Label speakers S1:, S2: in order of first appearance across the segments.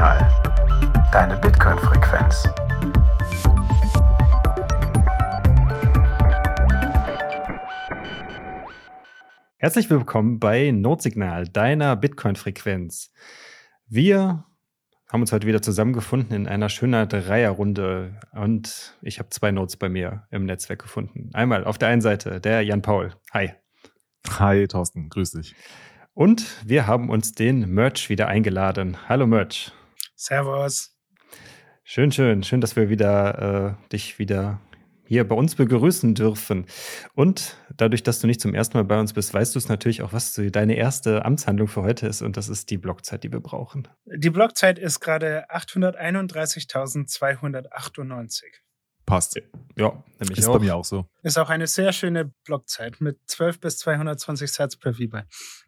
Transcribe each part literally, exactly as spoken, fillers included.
S1: Notsignal. Deine Bitcoin-Frequenz.
S2: Herzlich willkommen bei Notsignal, deiner Bitcoin-Frequenz. Wir haben uns heute wieder zusammengefunden in einer schönen Dreierrunde und ich habe zwei Notes bei mir im Netzwerk gefunden. Einmal auf der einen Seite der Jan Paul. Hi.
S3: Hi Thorsten, grüß dich.
S2: Und wir haben uns den Merch wieder eingeladen. Hallo Merch.
S4: Servus.
S2: Schön, schön. Schön, dass wir wieder äh, dich wieder hier bei uns begrüßen dürfen. Und dadurch, dass du nicht zum ersten Mal bei uns bist, weißt du es natürlich auch, was deine erste Amtshandlung für heute ist. Und das ist die Blockzeit, die wir brauchen.
S4: Die Blockzeit ist gerade achthunderteinunddreißigtausendzweihundertachtundneunzig.
S3: Passt.
S2: Ja, nämlich
S3: ist
S2: auch.
S3: bei mir auch so.
S4: Ist auch eine sehr schöne Blockzeit mit zwölf bis zweihundertzwanzig Satz per V-Byte.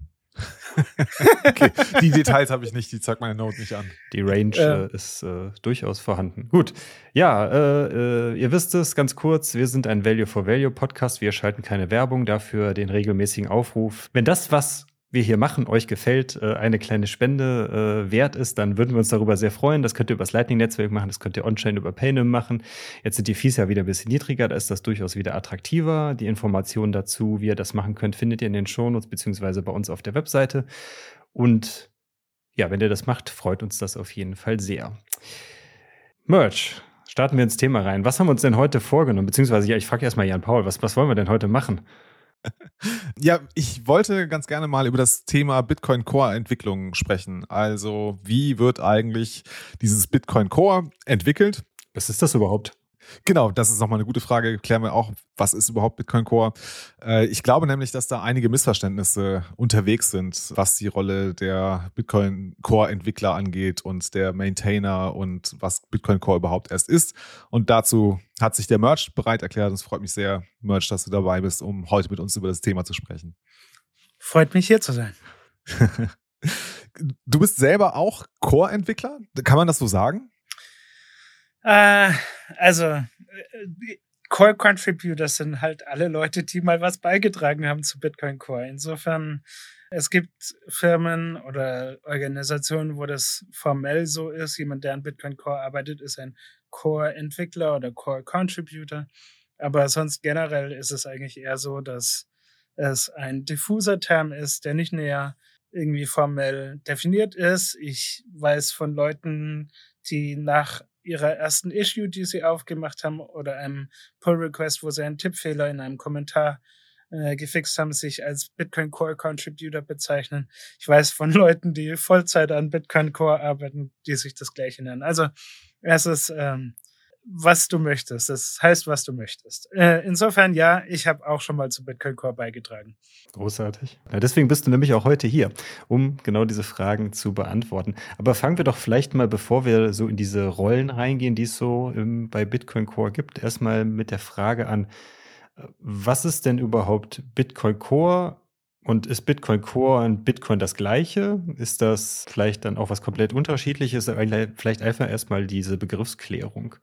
S3: Okay, die Details habe ich nicht, die zeigt meine Note nicht an.
S2: Die Range
S4: Ähm.
S2: äh, ist äh, durchaus vorhanden. Gut, ja, äh, äh, ihr wisst es, ganz kurz, wir sind ein Value-for-Value-Podcast, wir schalten keine Werbung, dafür den regelmäßigen Aufruf. Wenn das, was wir hier machen, euch gefällt, äh, eine kleine Spende äh, wert ist, dann würden wir uns darüber sehr freuen. Das könnt ihr über das Lightning-Netzwerk machen, das könnt ihr on-chain über Paynum machen. Jetzt sind die Fees ja wieder ein bisschen niedriger, da ist das durchaus wieder attraktiver. Die Informationen dazu, wie ihr das machen könnt, findet ihr in den Shownotes beziehungsweise bei uns auf der Webseite. Und ja, wenn ihr das macht, freut uns das auf jeden Fall sehr. Merch, starten wir ins Thema rein. Was haben wir uns denn heute vorgenommen? Beziehungsweise, ja, ich frage erstmal Jan Paul, was, was wollen wir denn heute machen?
S3: Ja, ich wollte ganz gerne mal über das Thema Bitcoin Core Entwicklung sprechen. Also, wie wird eigentlich dieses Bitcoin Core entwickelt?
S2: Was ist das überhaupt?
S3: Genau, das ist nochmal eine gute Frage. Klären wir auch, was ist überhaupt Bitcoin Core? Äh, ich glaube nämlich, dass da einige Missverständnisse unterwegs sind, was die Rolle der Bitcoin Core Entwickler angeht und der Maintainer und was Bitcoin Core überhaupt erst ist. Und dazu hat sich der Merch bereit erklärt. Und es freut mich sehr, Merch, dass du dabei bist, um heute mit uns über das Thema zu sprechen.
S4: Freut mich, hier zu sein.
S3: Du bist selber auch Core-Entwickler? Kann man das so sagen?
S4: Äh, also, äh, Core Contributors sind halt alle Leute, die mal was beigetragen haben zu Bitcoin Core. Insofern, es gibt Firmen oder Organisationen, wo das formell so ist. Jemand, der an Bitcoin Core arbeitet, ist ein Core-Entwickler oder Core-Contributor. Aber sonst generell ist es eigentlich eher so, dass es ein diffuser Term ist, der nicht näher irgendwie formell definiert ist. Ich weiß von Leuten, die nach ihrer ersten Issue, die sie aufgemacht haben, oder einem Pull-Request, wo sie einen Tippfehler in einem Kommentar äh, gefixt haben, sich als Bitcoin Core Contributor bezeichnen. Ich weiß von Leuten, die Vollzeit an Bitcoin Core arbeiten, die sich das Gleiche nennen. Also es ist, ähm, was du möchtest. Das heißt, was du möchtest. Äh, insofern, ja, ich habe auch schon mal zu Bitcoin Core beigetragen.
S2: Großartig. Ja, deswegen bist du nämlich auch heute hier, um genau diese Fragen zu beantworten. Aber fangen wir doch vielleicht mal, bevor wir so in diese Rollen reingehen, die es so im, bei Bitcoin Core gibt, erstmal mit der Frage an, was ist denn überhaupt Bitcoin Core? Und ist Bitcoin Core und Bitcoin das Gleiche? Ist das vielleicht dann auch was komplett Unterschiedliches? Vielleicht einfach erstmal diese Begriffsklärung.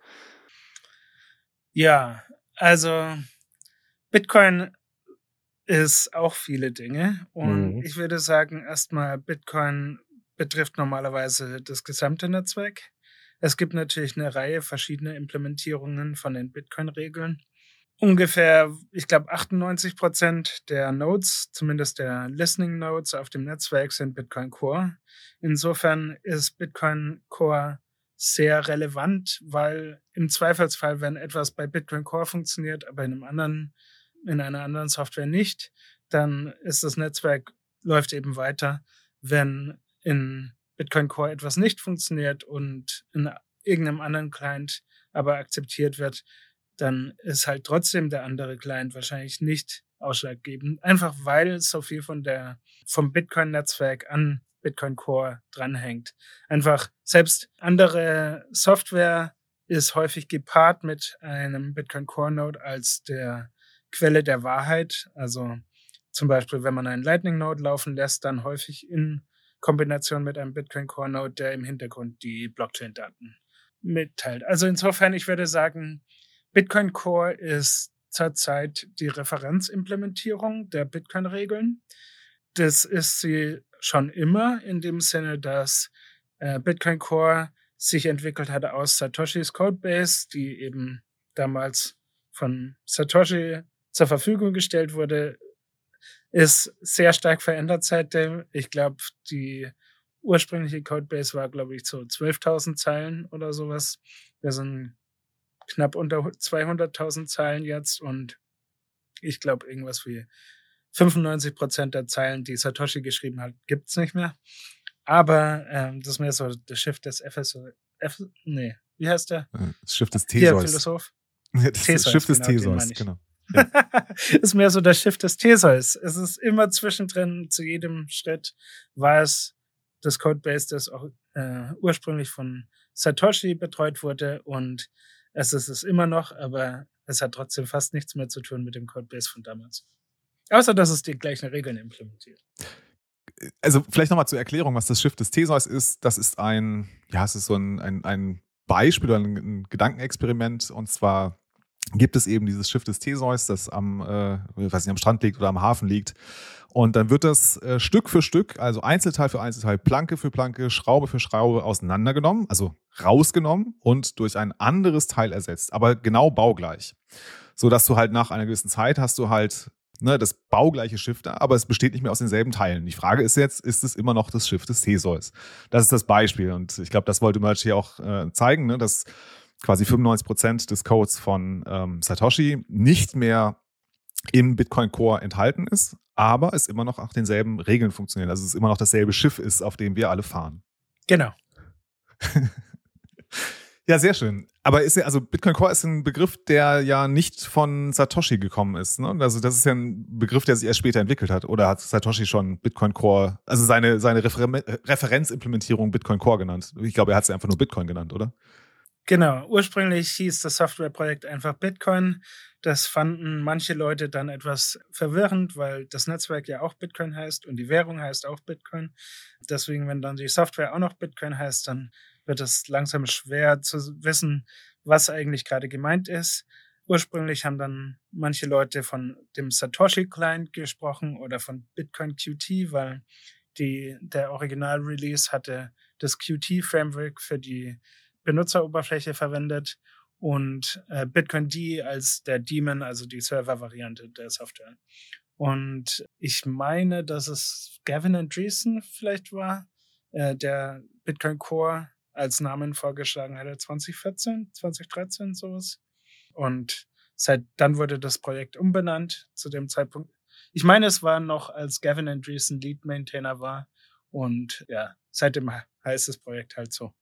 S4: Ja, also Bitcoin ist auch viele Dinge. Und
S2: Mhm.
S4: ich würde sagen, erstmal Bitcoin betrifft normalerweise das gesamte Netzwerk. Es gibt natürlich eine Reihe verschiedener Implementierungen von den Bitcoin-Regeln. Ungefähr, ich glaube, achtundneunzig Prozent der Nodes, zumindest der Listening Nodes auf dem Netzwerk, sind Bitcoin Core. Insofern ist Bitcoin Core sehr relevant, weil im Zweifelsfall, wenn etwas bei Bitcoin Core funktioniert, aber in einem anderen, in einer anderen Software nicht, dann ist das Netzwerk, läuft eben weiter. Wenn in Bitcoin Core etwas nicht funktioniert und in irgendeinem anderen Client aber akzeptiert wird, dann ist halt trotzdem der andere Client wahrscheinlich nicht ausschlaggebend. Einfach weil so viel von der, vom Bitcoin-Netzwerk an Bitcoin Core dranhängt. Einfach selbst andere Software ist häufig gepaart mit einem Bitcoin Core Node als der Quelle der Wahrheit. Also zum Beispiel, wenn man einen Lightning Node laufen lässt, dann häufig in Kombination mit einem Bitcoin Core Node, der im Hintergrund die Blockchain-Daten mitteilt. Also insofern, ich würde sagen, Bitcoin Core ist zurzeit die Referenzimplementierung der Bitcoin-Regeln. Das ist sie schon immer in dem Sinne, dass äh, Bitcoin Core sich entwickelt hat aus Satoshis Codebase, die eben damals von Satoshi zur Verfügung gestellt wurde, ist sehr stark verändert seitdem. Ich glaube, die ursprüngliche Codebase war, glaube ich, so zwölftausend Zeilen oder sowas. Wir sind knapp unter zweihunderttausend Zeilen jetzt und ich glaube, irgendwas wie fünfundneunzig Prozent der Zeilen, die Satoshi geschrieben hat, gibt's nicht mehr. Aber ähm, das ist mehr so das Schiff des F S O. F, nee, wie heißt der?
S3: Das Schiff des
S4: Hier,
S3: Theseus.
S4: Philosoph.
S3: Das
S4: Theseus,
S3: Schiff des
S4: genau, den
S3: Theseus,
S4: meine ich.
S3: genau.
S4: Ist mehr so das Schiff des Theseus. Es ist immer zwischendrin, zu jedem Schritt war es das Codebase, das auch äh, ursprünglich von Satoshi betreut wurde und es ist es immer noch, aber es hat trotzdem fast nichts mehr zu tun mit dem Codebase von damals. Außer, dass es die gleichen Regeln implementiert.
S3: Also vielleicht nochmal zur Erklärung, was das Schiff des Theseus ist. Das ist ein, ja, es ist so ein, ein, ein Beispiel oder ein, ein Gedankenexperiment. Und zwar gibt es eben dieses Schiff des Theseus, das am, äh, ich weiß nicht, am Strand liegt oder am Hafen liegt. Und dann wird das äh, Stück für Stück, also Einzelteil für Einzelteil, Planke für Planke, Schraube für Schraube auseinandergenommen, also rausgenommen und durch ein anderes Teil ersetzt, aber genau baugleich. So dass du halt nach einer gewissen Zeit hast du halt ne, das baugleiche Schiff da, aber es besteht nicht mehr aus denselben Teilen. Die Frage ist jetzt, ist es immer noch das Schiff des Theseus? Das ist das Beispiel und ich glaube, das wollte Merge hier auch äh, zeigen, ne, dass quasi fünfundneunzig Prozent des Codes von ähm, Satoshi nicht mehr im Bitcoin Core enthalten ist, aber es immer noch nach denselben Regeln funktioniert. Also es immer noch dasselbe Schiff ist, auf dem wir alle fahren.
S4: Genau.
S3: Ja, sehr schön. Aber ist ja, also Bitcoin Core ist ein Begriff, der ja nicht von Satoshi gekommen ist. Ne? Also das ist ja ein Begriff, der sich erst später entwickelt hat. Oder hat Satoshi schon Bitcoin Core, also seine, seine Refer- Referenzimplementierung Bitcoin Core genannt? Ich glaube, er hat es einfach nur Bitcoin genannt, oder?
S4: Genau. Ursprünglich hieß das Softwareprojekt einfach Bitcoin. Das fanden manche Leute dann etwas verwirrend, weil das Netzwerk ja auch Bitcoin heißt und die Währung heißt auch Bitcoin. Deswegen, wenn dann die Software auch noch Bitcoin heißt, dann wird es langsam schwer zu wissen, was eigentlich gerade gemeint ist. Ursprünglich haben dann manche Leute von dem Satoshi-Client gesprochen oder von Bitcoin Q T, weil die, der Original-Release hatte das Q T-Framework für die Benutzeroberfläche verwendet und äh, Bitcoin D als der Daemon, also die Server-Variante der Software. Und ich meine, dass es Gavin Andresen vielleicht war, äh, der Bitcoin Core als Namen vorgeschlagen hatte, zwanzig vierzehn, zwanzig dreizehn, sowas. Und seit dann wurde das Projekt umbenannt zu dem Zeitpunkt. Ich meine, es war noch, als Gavin Andresen Lead Maintainer war. Und ja, seitdem heißt das Projekt halt so.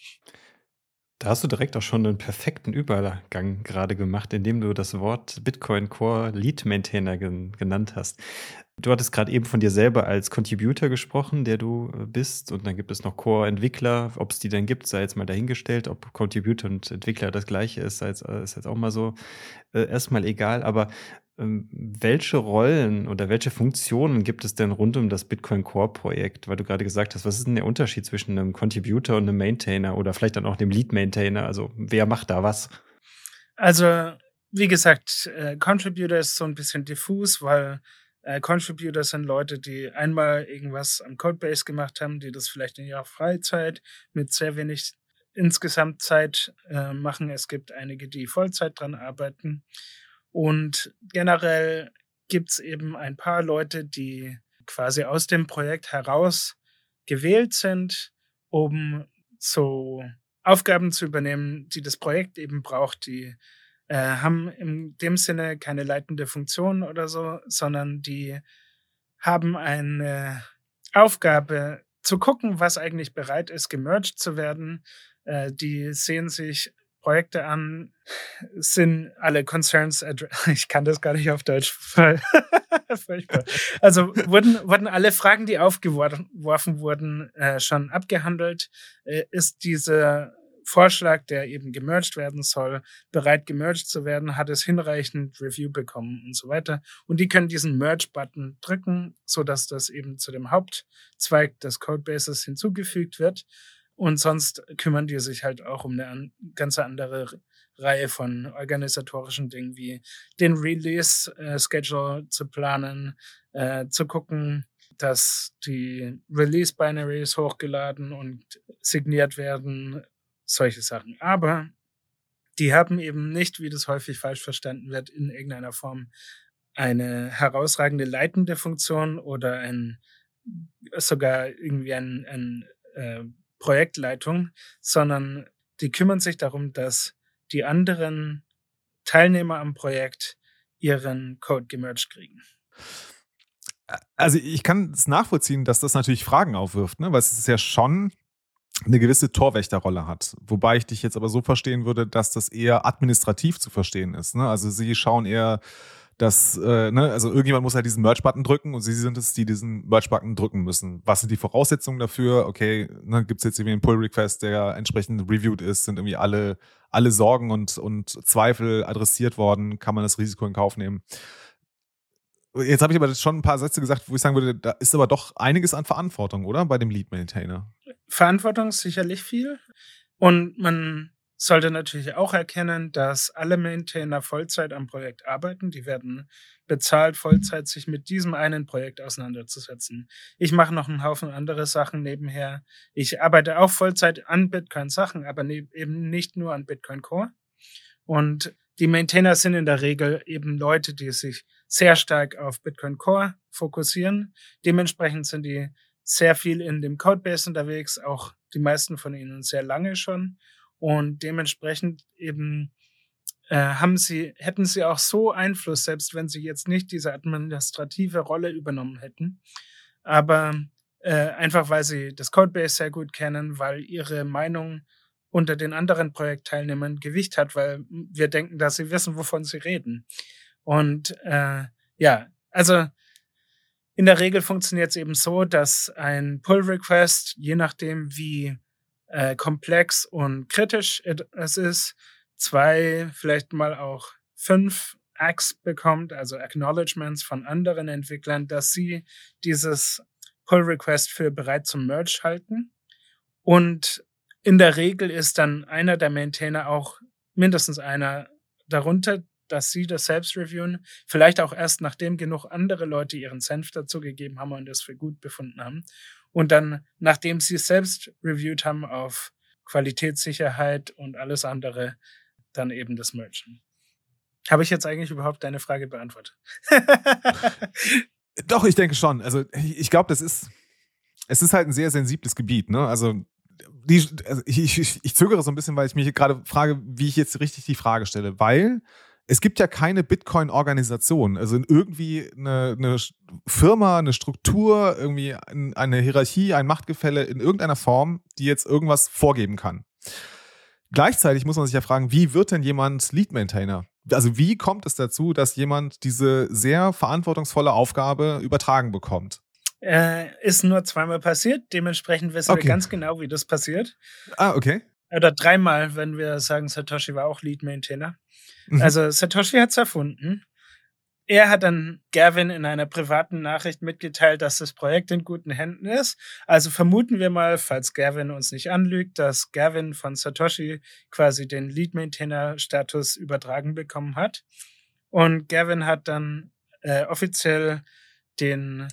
S2: Da hast du direkt auch schon einen perfekten Übergang gerade gemacht, indem du das Wort Bitcoin Core Lead Maintainer gen- genannt hast. Du hattest gerade eben von dir selber als Contributor gesprochen, der du äh, bist. Und dann gibt es noch Core-Entwickler. Ob es die denn gibt, sei jetzt mal dahingestellt. Ob Contributor und Entwickler das Gleiche ist, sei jetzt, äh, ist jetzt auch mal so äh, erstmal egal. Aber ähm, welche Rollen oder welche Funktionen gibt es denn rund um das Bitcoin Core-Projekt? Weil du gerade gesagt hast, was ist denn der Unterschied zwischen einem Contributor und einem Maintainer oder vielleicht dann auch dem Lead-Maintainer? Also wer macht da was?
S4: Also, wie gesagt, äh, Contributor ist so ein bisschen diffus, weil äh, Contributor sind Leute, die einmal irgendwas am Codebase gemacht haben, die das vielleicht in ihrer Freizeit mit sehr wenig insgesamt Zeit äh, machen. Es gibt einige, die Vollzeit dran arbeiten. Und generell gibt's eben ein paar Leute, die quasi aus dem Projekt heraus gewählt sind, um so Aufgaben zu übernehmen, die das Projekt eben braucht, die äh, haben in dem Sinne keine leitende Funktion oder so, sondern die haben eine Aufgabe zu gucken, was eigentlich bereit ist, gemerged zu werden. Äh, die sehen sich Projekte an, sind alle Concerns, addre- ich kann das gar nicht auf Deutsch, voll- furchtbar. Also wurden, wurden alle Fragen, die aufgeworfen wurden, äh, schon abgehandelt? Äh, ist dieser Vorschlag, der eben gemerged werden soll, bereit gemerged zu werden? Hat es hinreichend Review bekommen und so weiter? Und die können diesen Merge-Button drücken, sodass das eben zu dem Hauptzweig des Codebases hinzugefügt wird. Und sonst kümmern die sich halt auch um eine an, ganz andere Reihe von organisatorischen Dingen, wie den Release-Schedule äh, zu planen, äh, zu gucken, dass die Release-Binaries hochgeladen und signiert werden, solche Sachen. Aber die haben eben nicht, wie das häufig falsch verstanden wird, in irgendeiner Form eine herausragende leitende Funktion oder ein, sogar irgendwie ein, ein äh, Projektleitung, sondern die kümmern sich darum, dass die anderen Teilnehmer am Projekt ihren Code gemerged kriegen.
S3: Also ich kann es nachvollziehen, dass das natürlich Fragen aufwirft, ne? Weil es ist ja schon eine gewisse Torwächterrolle hat. Wobei ich dich jetzt aber so verstehen würde, dass das eher administrativ zu verstehen ist. Ne? Also sie schauen eher, dass, äh, ne, also irgendjemand muss halt diesen Merge-Button drücken und sie sind es, die diesen Merge-Button drücken müssen. Was sind die Voraussetzungen dafür? Okay, ne, gibt es jetzt irgendwie einen Pull-Request, der entsprechend reviewed ist, sind irgendwie alle, alle Sorgen und, und Zweifel adressiert worden, kann man das Risiko in Kauf nehmen. Jetzt habe ich aber schon ein paar Sätze gesagt, wo ich sagen würde, da ist aber doch einiges an Verantwortung, oder? Bei dem Lead-Maintainer.
S4: Verantwortung ist sicherlich viel. Und man sollte natürlich auch erkennen, dass alle Maintainer Vollzeit am Projekt arbeiten. Die werden bezahlt, Vollzeit sich mit diesem einen Projekt auseinanderzusetzen. Ich mache noch einen Haufen andere Sachen nebenher. Ich arbeite auch Vollzeit an Bitcoin-Sachen, aber ne- eben nicht nur an Bitcoin Core. Und die Maintainer sind in der Regel eben Leute, die sich sehr stark auf Bitcoin Core fokussieren. Dementsprechend sind die sehr viel in dem Codebase unterwegs, auch die meisten von ihnen sehr lange schon. Und dementsprechend eben äh, haben sie, hätten sie auch so Einfluss, selbst wenn sie jetzt nicht diese administrative Rolle übernommen hätten. Aber äh, einfach, weil sie das Codebase sehr gut kennen, weil ihre Meinung unter den anderen Projektteilnehmern Gewicht hat, weil wir denken, dass sie wissen, wovon sie reden. Und äh, ja, also in der Regel funktioniert es eben so, dass ein Pull-Request, je nachdem wie äh, komplex und kritisch es ist, zwei, vielleicht mal auch fünf A Cs bekommt, also Acknowledgements von anderen Entwicklern, dass sie dieses Pull-Request für bereit zum Merge halten. Und in der Regel ist dann einer der Maintainer auch mindestens einer darunter, dass sie das selbst reviewen, vielleicht auch erst nachdem genug andere Leute ihren Senf dazu gegeben haben und das für gut befunden haben. Und dann, nachdem sie es selbst reviewed haben auf Qualitätssicherheit und alles andere, dann eben das Mergen. Habe ich jetzt eigentlich überhaupt deine Frage beantwortet?
S3: Doch, ich denke schon. Also ich glaube, das ist, es ist halt ein sehr sensibles Gebiet, ne? Also die, also ich, ich, ich zögere so ein bisschen, weil ich mich gerade frage, wie ich jetzt richtig die Frage stelle, weil es gibt ja keine Bitcoin-Organisation, also irgendwie eine, eine Firma, eine Struktur, irgendwie eine Hierarchie, ein Machtgefälle in irgendeiner Form, die jetzt irgendwas vorgeben kann. Gleichzeitig muss man sich ja fragen, wie wird denn jemand Lead-Maintainer? Also wie kommt es dazu, dass jemand diese sehr verantwortungsvolle Aufgabe übertragen bekommt?
S4: Äh, ist nur zweimal passiert, dementsprechend wissen
S3: Okay.
S4: wir ganz genau, wie das passiert.
S3: Ah, okay.
S4: Oder dreimal, wenn wir sagen, Satoshi war auch Lead-Maintainer.
S3: Mhm.
S4: Also Satoshi hat es erfunden. Er hat dann Gavin in einer privaten Nachricht mitgeteilt, dass das Projekt in guten Händen ist. Also vermuten wir mal, falls Gavin uns nicht anlügt, dass Gavin von Satoshi quasi den Lead-Maintainer-Status übertragen bekommen hat. Und Gavin hat dann äh, offiziell den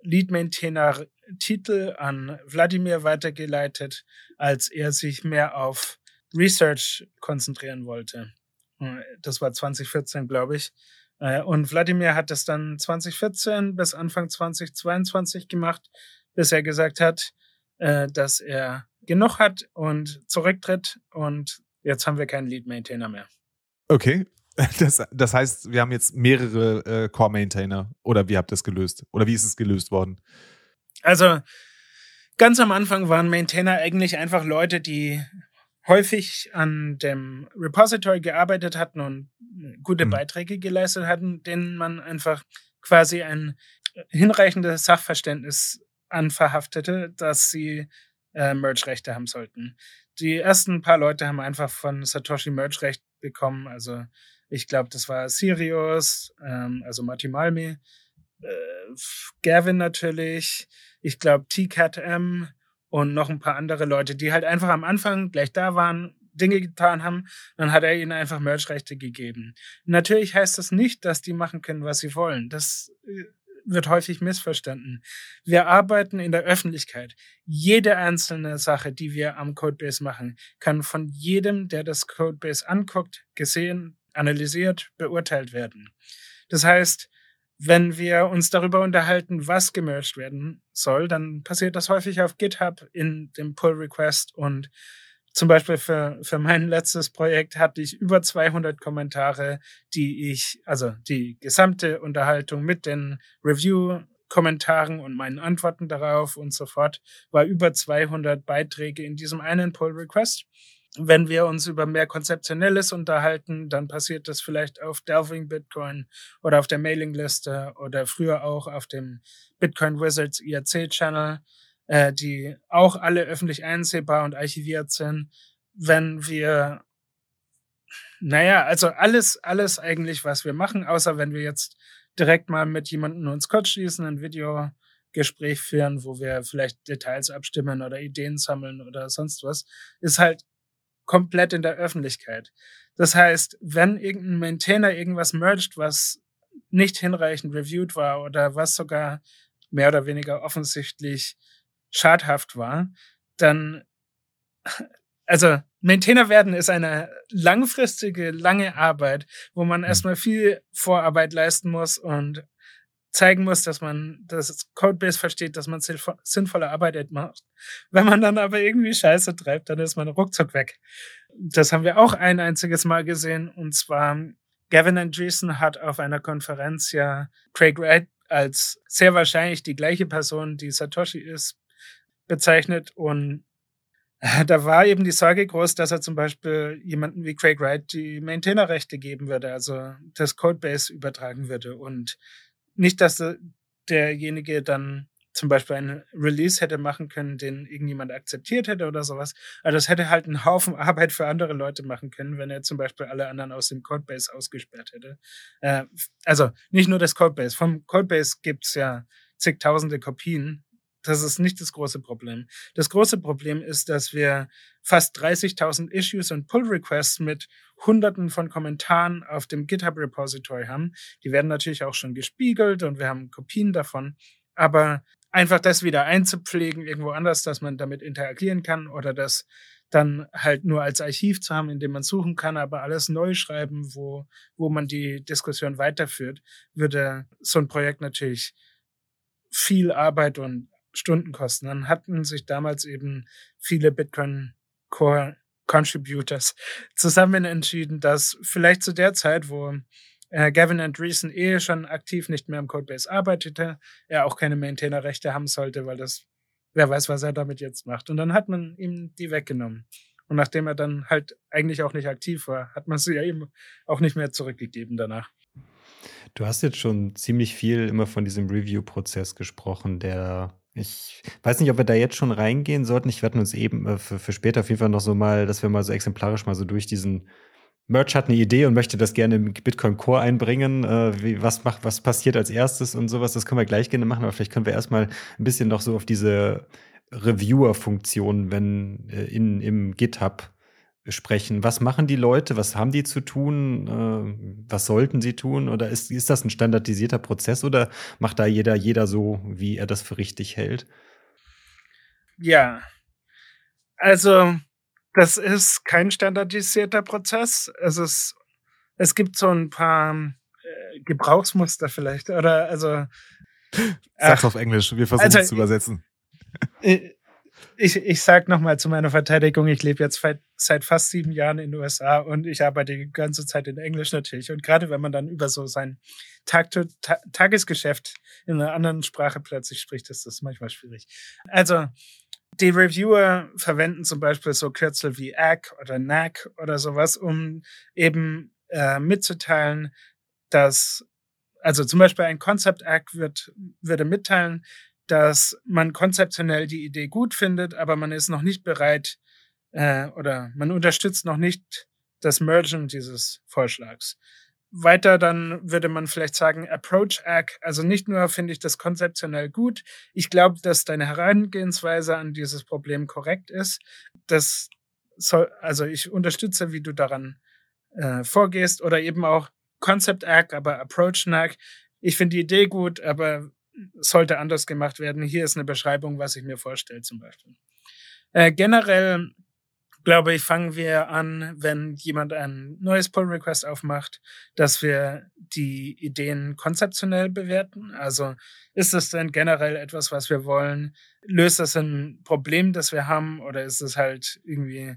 S4: Lead-Maintainer-Titel an Wladimir weitergeleitet, als er sich mehr auf Research konzentrieren wollte. Das war zwanzig vierzehn, glaube ich. Und Wladimir hat das dann zwanzig vierzehn bis Anfang zwanzig zweiundzwanzig gemacht, bis er gesagt hat, dass er genug hat und zurücktritt. Und jetzt haben wir keinen Lead-Maintainer mehr.
S3: Okay. Das, das heißt, wir haben jetzt mehrere äh, Core-Maintainer. Oder wie habt ihr das gelöst? Oder wie ist es gelöst worden?
S4: Also ganz am Anfang waren Maintainer eigentlich einfach Leute, die häufig an dem Repository gearbeitet hatten und gute
S3: Mhm.
S4: Beiträge geleistet hatten, denen man einfach quasi ein hinreichendes Sachverständnis anverhaftete, dass sie äh, Merge-Rechte haben sollten. Die ersten paar Leute haben einfach von Satoshi Merge-Recht bekommen. Also ich glaube, das war Sirius, ähm, also Matti Malmi, äh, Gavin natürlich, ich glaube T C A T M und noch ein paar andere Leute, die halt einfach am Anfang gleich da waren, Dinge getan haben, dann hat er ihnen einfach Merge-Rechte gegeben. Natürlich heißt das nicht, dass die machen können, was sie wollen. Das wird häufig missverstanden. Wir arbeiten in der Öffentlichkeit. Jede einzelne Sache, die wir am Codebase machen, kann von jedem, der das Codebase anguckt, gesehen, analysiert, beurteilt werden. Das heißt, wenn wir uns darüber unterhalten, was gemerged werden soll, dann passiert das häufig auf GitHub in dem Pull-Request. Und zum Beispiel für, für mein letztes Projekt hatte ich über zweihundert Kommentare, die ich, also die gesamte Unterhaltung mit den Review-Kommentaren und meinen Antworten darauf und so fort, war über zweihundert Beiträge in diesem einen Pull-Request. Wenn wir uns über mehr Konzeptionelles unterhalten, dann passiert das vielleicht auf Delving Bitcoin oder auf der Mailingliste oder früher auch auf dem Bitcoin Wizards I R C-Channel, äh, die auch alle öffentlich einsehbar und archiviert sind. Wenn wir, naja, also alles, alles eigentlich, was wir machen, außer wenn wir jetzt direkt mal mit jemandem uns kurz schließen, ein Videogespräch führen, wo wir vielleicht Details abstimmen oder Ideen sammeln oder sonst was, ist halt komplett in der Öffentlichkeit. Das heißt, wenn irgendein Maintainer irgendwas merged, was nicht hinreichend reviewed war oder was sogar mehr oder weniger offensichtlich schadhaft war, dann, also Maintainer werden ist eine langfristige, lange Arbeit, wo man erstmal viel Vorarbeit leisten muss und zeigen muss, dass man das Codebase versteht, dass man sinnvolle Arbeit macht. Wenn man dann aber irgendwie Scheiße treibt, dann ist man ruckzuck weg. Das haben wir auch ein einziges Mal gesehen, und zwar Gavin Andresen hat auf einer Konferenz ja Craig Wright als sehr wahrscheinlich die gleiche Person, die Satoshi ist, bezeichnet, und da war eben die Sorge groß, dass er zum Beispiel jemanden wie Craig Wright die Maintainerrechte geben würde, also das Codebase übertragen würde, und nicht, dass derjenige dann zum Beispiel einen Release hätte machen können, den irgendjemand akzeptiert hätte oder sowas. Aber das hätte halt einen Haufen Arbeit für andere Leute machen können, wenn er zum Beispiel alle anderen aus dem Codebase ausgesperrt hätte. Äh, also nicht nur das Codebase. Vom Codebase gibt's ja zigtausende Kopien. Das ist nicht das große Problem. Das große Problem ist, dass wir fast dreißigtausend Issues und Pull-Requests mit Hunderten von Kommentaren auf dem GitHub-Repository haben. Die werden natürlich auch schon gespiegelt und wir haben Kopien davon. Aber einfach das wieder einzupflegen irgendwo anders, dass man damit interagieren kann oder das dann halt nur als Archiv zu haben, in dem man suchen kann, aber alles neu schreiben, wo, wo man die Diskussion weiterführt, würde so ein Projekt natürlich viel Arbeit und Stunden kosten. Dann hatten sich damals eben viele Bitcoin Core Contributors zusammen entschieden, dass vielleicht zu der Zeit, wo äh, Gavin Andresen eh schon aktiv nicht mehr im Codebase arbeitete, er auch keine Maintainer-Rechte haben sollte, weil das, wer weiß, was er damit jetzt macht. Und dann hat man ihm die weggenommen. Und nachdem er dann halt eigentlich auch nicht aktiv war, hat man sie ja eben auch nicht mehr zurückgegeben danach.
S2: Du hast jetzt schon ziemlich viel immer von diesem Review-Prozess gesprochen, der ich weiß nicht, ob wir da jetzt schon reingehen sollten. Ich werde uns eben äh, für, für später auf jeden Fall noch so mal, dass wir mal so exemplarisch mal so durch diesen Merch hat eine Idee und möchte das gerne im Bitcoin Core einbringen. Äh, wie, was macht, was passiert als erstes und sowas. Das können wir gleich gerne machen, aber vielleicht können wir erstmal ein bisschen noch so auf diese Reviewer-Funktion, wenn äh, in, im GitHub sprechen. Was machen die Leute? Was haben die zu tun? Äh, was sollten sie tun? Oder ist, ist das ein standardisierter Prozess oder macht da jeder, jeder so, wie er das für richtig hält?
S4: Ja, also das ist kein standardisierter Prozess. Es ist, es gibt so ein paar äh, Gebrauchsmuster vielleicht, oder also.
S3: Sag's auf Englisch, wir versuchen
S4: also,
S3: es zu übersetzen.
S4: Ich, ich sag nochmal zu meiner Verteidigung, ich lebe jetzt seit fast sieben Jahren in den U S A und ich arbeite die ganze Zeit in Englisch natürlich. Und gerade wenn man dann über so sein Tag Ta- Tagesgeschäft in einer anderen Sprache plötzlich spricht, ist das manchmal schwierig. Also die Reviewer verwenden zum Beispiel so Kürzel wie A C oder N A C oder sowas, um eben äh, mitzuteilen, dass, also zum Beispiel ein Concept A C wird, würde mitteilen, dass man konzeptionell die Idee gut findet, aber man ist noch nicht bereit äh, oder man unterstützt noch nicht das Mergen dieses Vorschlags. Weiter dann würde man vielleicht sagen, Approach A C, also nicht nur finde ich das konzeptionell gut, ich glaube, dass deine Herangehensweise an dieses Problem korrekt ist. Das soll, also ich unterstütze, wie du daran äh, vorgehst, oder eben auch Concept A C, aber Approach A C. Ich finde die Idee gut, aber sollte anders gemacht werden. Hier ist eine Beschreibung, was ich mir vorstelle zum Beispiel. Äh, generell glaube ich, fangen wir an, wenn jemand ein neues Pull-Request aufmacht, dass wir die Ideen konzeptionell bewerten. Also ist es denn generell etwas, was wir wollen? Löst das ein Problem, das wir haben? Oder ist es halt irgendwie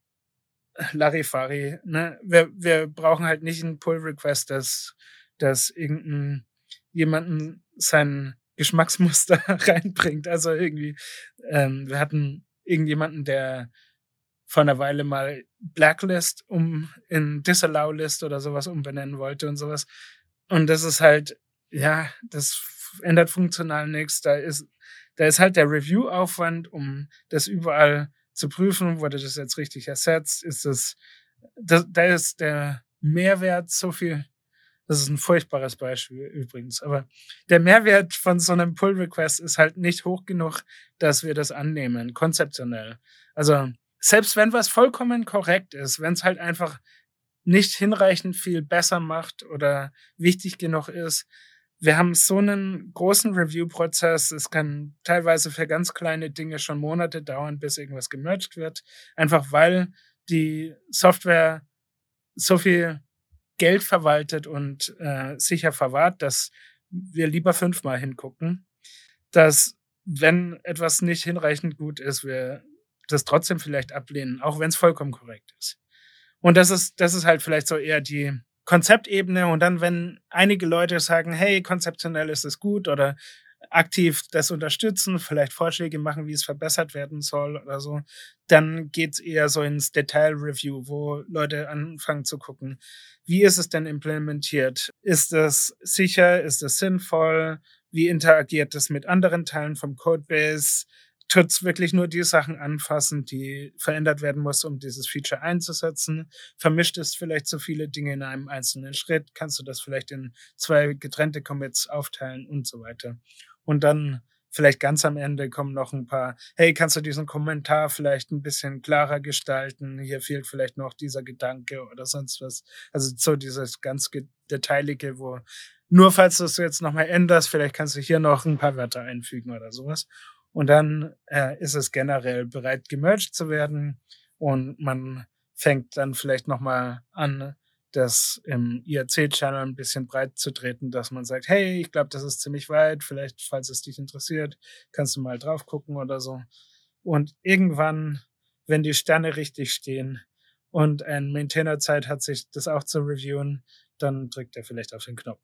S4: Larifari? Ne? Wir, wir brauchen halt nicht ein Pull-Request, das, das irgendein jemanden sein Geschmacksmuster reinbringt. Also irgendwie, ähm, wir hatten irgendjemanden, der vor einer Weile mal Blacklist um in Disallow-List oder sowas umbenennen wollte und sowas. Und das ist halt, ja, das ändert funktional nichts. Da ist, da ist halt der Review-Aufwand, um das überall zu prüfen, wurde das jetzt richtig ersetzt, ist das, da, da ist der Mehrwert so viel, das ist ein furchtbares Beispiel übrigens, aber der Mehrwert von so einem Pull-Request ist halt nicht hoch genug, dass wir das annehmen, konzeptionell. Also selbst wenn was vollkommen korrekt ist, wenn es halt einfach nicht hinreichend viel besser macht oder wichtig genug ist, wir haben so einen großen Review-Prozess, es kann teilweise für ganz kleine Dinge schon Monate dauern, bis irgendwas gemerged wird, einfach weil die Software so viel Geld verwaltet und äh, sicher verwahrt, dass wir lieber fünfmal hingucken, dass wenn etwas nicht hinreichend gut ist, wir das trotzdem vielleicht ablehnen, auch wenn es vollkommen korrekt ist. Und das ist, das ist halt vielleicht so eher die Konzeptebene. Und dann, wenn einige Leute sagen, hey, konzeptionell ist es gut oder aktiv das unterstützen, vielleicht Vorschläge machen, wie es verbessert werden soll oder so, dann geht's eher so ins Detail-Review, wo Leute anfangen zu gucken, wie ist es denn implementiert? Ist das sicher? Ist das sinnvoll? Wie interagiert das mit anderen Teilen vom Codebase? Tut's wirklich nur die Sachen anfassen, die verändert werden muss, um dieses Feature einzusetzen? Vermischt es vielleicht so viele Dinge in einem einzelnen Schritt? Kannst du das vielleicht in zwei getrennte Commits aufteilen und so weiter? Und dann vielleicht ganz am Ende kommen noch ein paar, hey, kannst du diesen Kommentar vielleicht ein bisschen klarer gestalten? Hier fehlt vielleicht noch dieser Gedanke oder sonst was. Also so dieses ganz Detailige, wo nur falls du es jetzt nochmal änderst, vielleicht kannst du hier noch ein paar Wörter einfügen oder sowas. Und dann äh, ist es generell bereit, gemerged zu werden und man fängt dann vielleicht nochmal an, das im I R C-Channel ein bisschen breit zu treten, dass man sagt, hey, ich glaube, das ist ziemlich weit, vielleicht, falls es dich interessiert, kannst du mal drauf gucken oder so. Und irgendwann, wenn die Sterne richtig stehen und ein Maintainer Zeit hat, sich das auch zu reviewen, dann drückt er vielleicht auf den Knopf.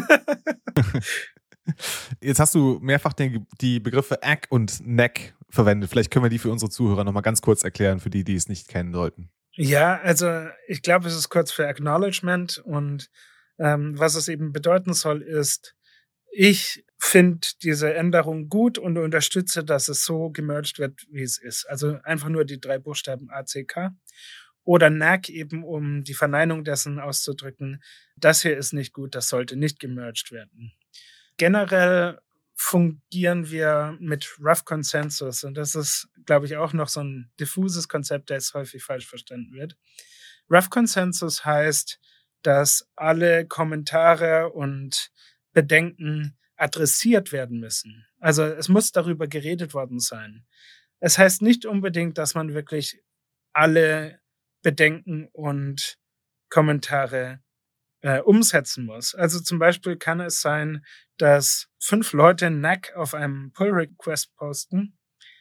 S3: Jetzt hast du mehrfach den, die Begriffe A C und N A C verwendet. Vielleicht können wir die für unsere Zuhörer nochmal ganz kurz erklären, für die, die es nicht kennen sollten.
S4: Ja, also ich glaube, es ist kurz für Acknowledgement und ähm, was es eben bedeuten soll, ist, ich finde diese Änderung gut und unterstütze, dass es so gemerged wird, wie es ist. Also einfach nur die drei Buchstaben A C K. Oder N A C eben, um die Verneinung dessen auszudrücken, das hier ist nicht gut, das sollte nicht gemerged werden. Generell fungieren wir mit Rough Consensus und das ist, glaube ich, auch noch so ein diffuses Konzept, das häufig falsch verstanden wird. Rough Consensus heißt, dass alle Kommentare und Bedenken adressiert werden müssen. Also es muss darüber geredet worden sein. Es heißt nicht unbedingt, dass man wirklich alle Bedenken und Kommentare äh, umsetzen muss. Also zum Beispiel kann es sein, dass fünf Leute N A C auf einem Pull-Request posten,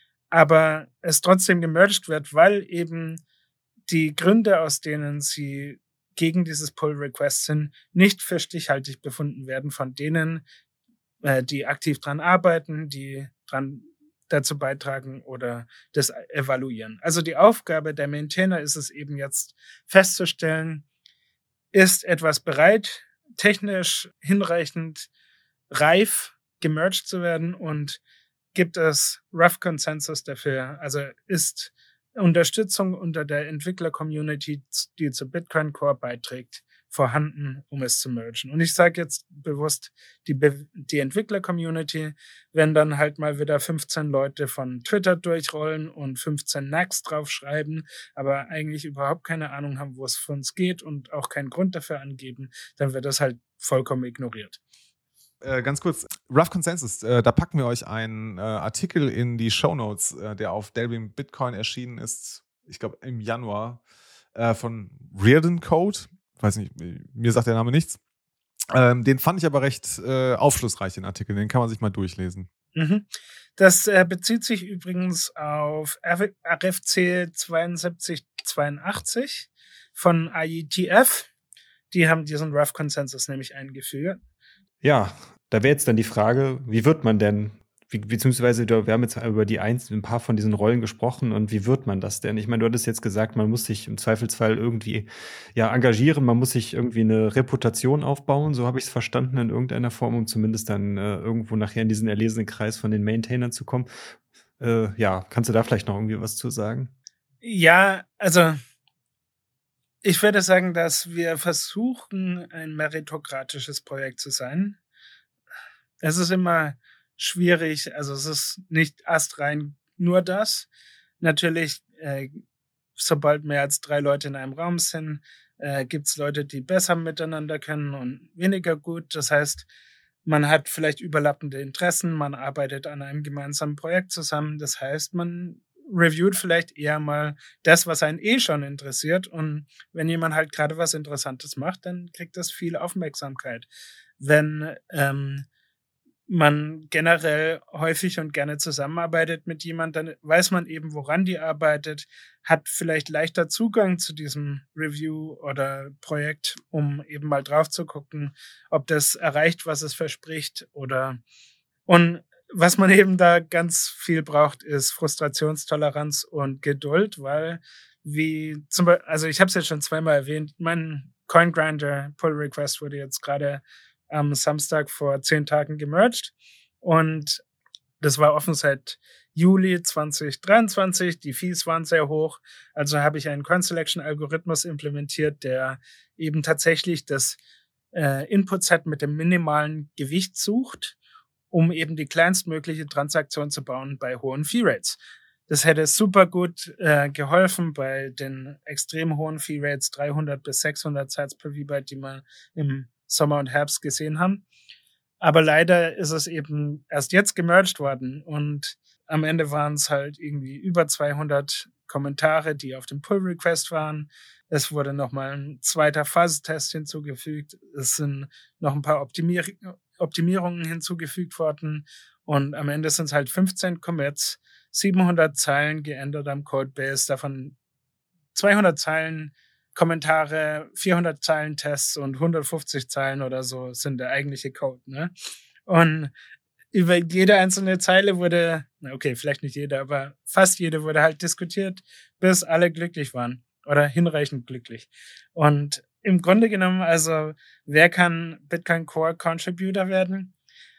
S4: aber es trotzdem gemerged wird, weil eben die Gründe, aus denen sie gegen dieses Pull-Request sind, nicht für stichhaltig befunden werden von denen, äh, die aktiv dran arbeiten, die dran dazu beitragen oder das evaluieren. Also die Aufgabe der Maintainer ist es eben jetzt festzustellen, ist etwas bereit, technisch hinreichend reif gemerged zu werden und gibt es Rough Consensus dafür? Also ist Unterstützung unter der Entwickler-Community, die zu Bitcoin Core beiträgt, vorhanden, um es zu mergen. Und ich sage jetzt bewusst die, Be- die Entwickler-Community, wenn dann halt mal wieder fünfzehn Leute von Twitter durchrollen und fünfzehn N A Cs draufschreiben, aber eigentlich überhaupt keine Ahnung haben, wo es für uns geht und auch keinen Grund dafür angeben, dann wird das halt vollkommen ignoriert.
S3: Äh, ganz kurz, Rough Consensus, äh, da packen wir euch einen äh, Artikel in die Shownotes, äh, der auf Delving Bitcoin erschienen ist, ich glaube im Januar, äh, von Reardon Code. Weiß nicht, mir sagt der Name nichts. Ähm, den fand ich aber recht äh, aufschlussreich, den Artikel. Den kann man sich mal durchlesen.
S4: Mhm. Das äh, bezieht sich übrigens auf R F C zweiundsiebzig zweiundachtzig von I E T F. Die haben diesen Rough Consensus nämlich eingeführt.
S2: Ja, da wäre jetzt dann die Frage, wie wird man denn, wie, beziehungsweise wir haben jetzt über die einzelnen, ein paar von diesen Rollen gesprochen und wie wird man das denn? Ich meine, du hattest jetzt gesagt, man muss sich im Zweifelsfall irgendwie ja engagieren, man muss sich irgendwie eine Reputation aufbauen, so habe ich es verstanden in irgendeiner Form, um zumindest dann äh, irgendwo nachher in diesen erlesenen Kreis von den Maintainern zu kommen. Äh, ja, kannst du da vielleicht noch irgendwie was zu sagen?
S4: Ja, also ich würde sagen, dass wir versuchen, ein meritokratisches Projekt zu sein. Es ist immer schwierig, also es ist nicht astrein nur das. Natürlich, äh, sobald mehr als drei Leute in einem Raum sind, äh, gibt es Leute, die besser miteinander können und weniger gut. Das heißt, man hat vielleicht überlappende Interessen, man arbeitet an einem gemeinsamen Projekt zusammen. Das heißt, man reviewt vielleicht eher mal das, was einen eh schon interessiert. Und wenn jemand halt gerade was Interessantes macht, dann kriegt das viel Aufmerksamkeit. Wenn ähm, man generell häufig und gerne zusammenarbeitet mit jemandem, dann weiß man eben, woran die arbeitet, hat vielleicht leichter Zugang zu diesem Review oder Projekt, um eben mal drauf zu gucken, ob das erreicht, was es verspricht oder und was man eben da ganz viel braucht, ist Frustrationstoleranz und Geduld, weil wie zum Beispiel, also ich habe es jetzt schon zweimal erwähnt, mein CoinGrinder Pull Request wurde jetzt gerade am Samstag vor zehn Tagen gemerged und das war offen seit Juli zwanzig dreiundzwanzig. Die Fees waren sehr hoch, also habe ich einen Coin-Selection-Algorithmus implementiert, der eben tatsächlich das äh, Input-Set mit dem minimalen Gewicht sucht, um eben die kleinstmögliche Transaktion zu bauen bei hohen Fee-Rates. Das hätte super gut äh, geholfen bei den extrem hohen Fee-Rates, dreihundert bis sechshundert Sats per V-Byte, die wir im Sommer und Herbst gesehen haben. Aber leider ist es eben erst jetzt gemerged worden und am Ende waren es halt irgendwie über zweihundert Kommentare, die auf dem Pull-Request waren. Es wurde nochmal ein zweiter Fuzz-Test hinzugefügt. Es sind noch ein paar Optimier Optimierungen hinzugefügt worden und am Ende sind es halt fünfzehn Commits, siebenhundert Zeilen geändert am Codebase, davon zweihundert Zeilen Kommentare, vierhundert Zeilen Tests und hundertfünfzig Zeilen oder so sind der eigentliche Code, ne? Und über jede einzelne Zeile wurde, okay, vielleicht nicht jede, aber fast jede wurde halt diskutiert, bis alle glücklich waren oder hinreichend glücklich. Und im Grunde genommen, also, wer kann Bitcoin Core Contributor werden?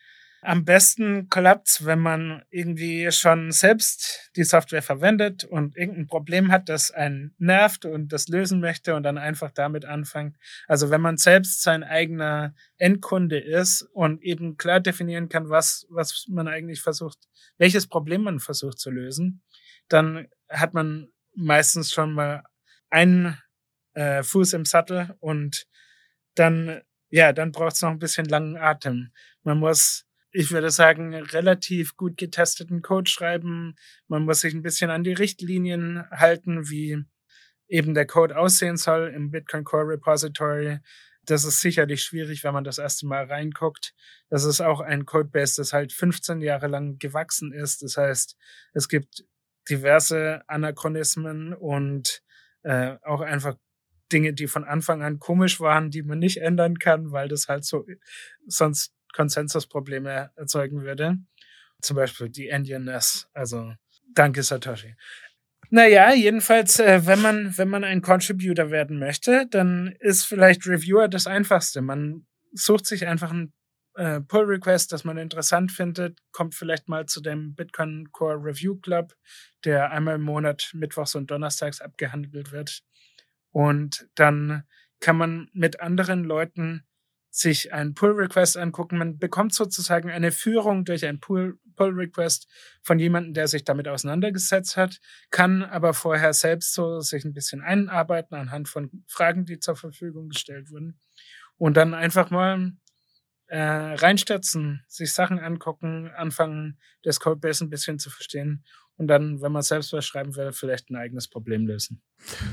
S4: Am besten klappt's, wenn man irgendwie schon selbst die Software verwendet und irgendein Problem hat, das einen nervt und das lösen möchte und dann einfach damit anfängt. Also wenn man selbst sein eigener Endkunde ist und eben klar definieren kann, was, was man eigentlich versucht, welches Problem man versucht zu lösen, dann hat man meistens schon mal einen äh, Fuß im Sattel und dann, ja, dann braucht's noch ein bisschen langen Atem. Man muss, ich würde sagen, relativ gut getesteten Code schreiben. Man muss sich ein bisschen an die Richtlinien halten, wie eben der Code aussehen soll im Bitcoin Core Repository. Das ist sicherlich schwierig, wenn man das erste Mal reinguckt. Das ist auch ein Codebase, das halt fünfzehn Jahre lang gewachsen ist. Das heißt, es gibt diverse Anachronismen und äh, auch einfach Dinge, die von Anfang an komisch waren, die man nicht ändern kann, weil das halt so sonst Konsensusprobleme erzeugen würde. Zum Beispiel die Endianness. Also, danke Satoshi. Naja, jedenfalls, äh, wenn man, wenn man ein Contributor werden möchte, dann ist vielleicht Reviewer das Einfachste. Man sucht sich einfach ein äh, Pull-Request, das man interessant findet, kommt vielleicht mal zu dem Bitcoin Core Review Club, der einmal im Monat mittwochs und donnerstags abgehandelt wird. Und dann kann man mit anderen Leuten sich einen Pull-Request angucken. Man bekommt sozusagen eine Führung durch einen Pull-Request von jemandem, der sich damit auseinandergesetzt hat, kann aber vorher selbst so sich ein bisschen einarbeiten anhand von Fragen, die zur Verfügung gestellt wurden. Und dann einfach mal äh, reinstürzen, sich Sachen angucken, anfangen, das Codebase ein bisschen zu verstehen und dann, wenn man selbst was schreiben will, vielleicht ein eigenes Problem lösen.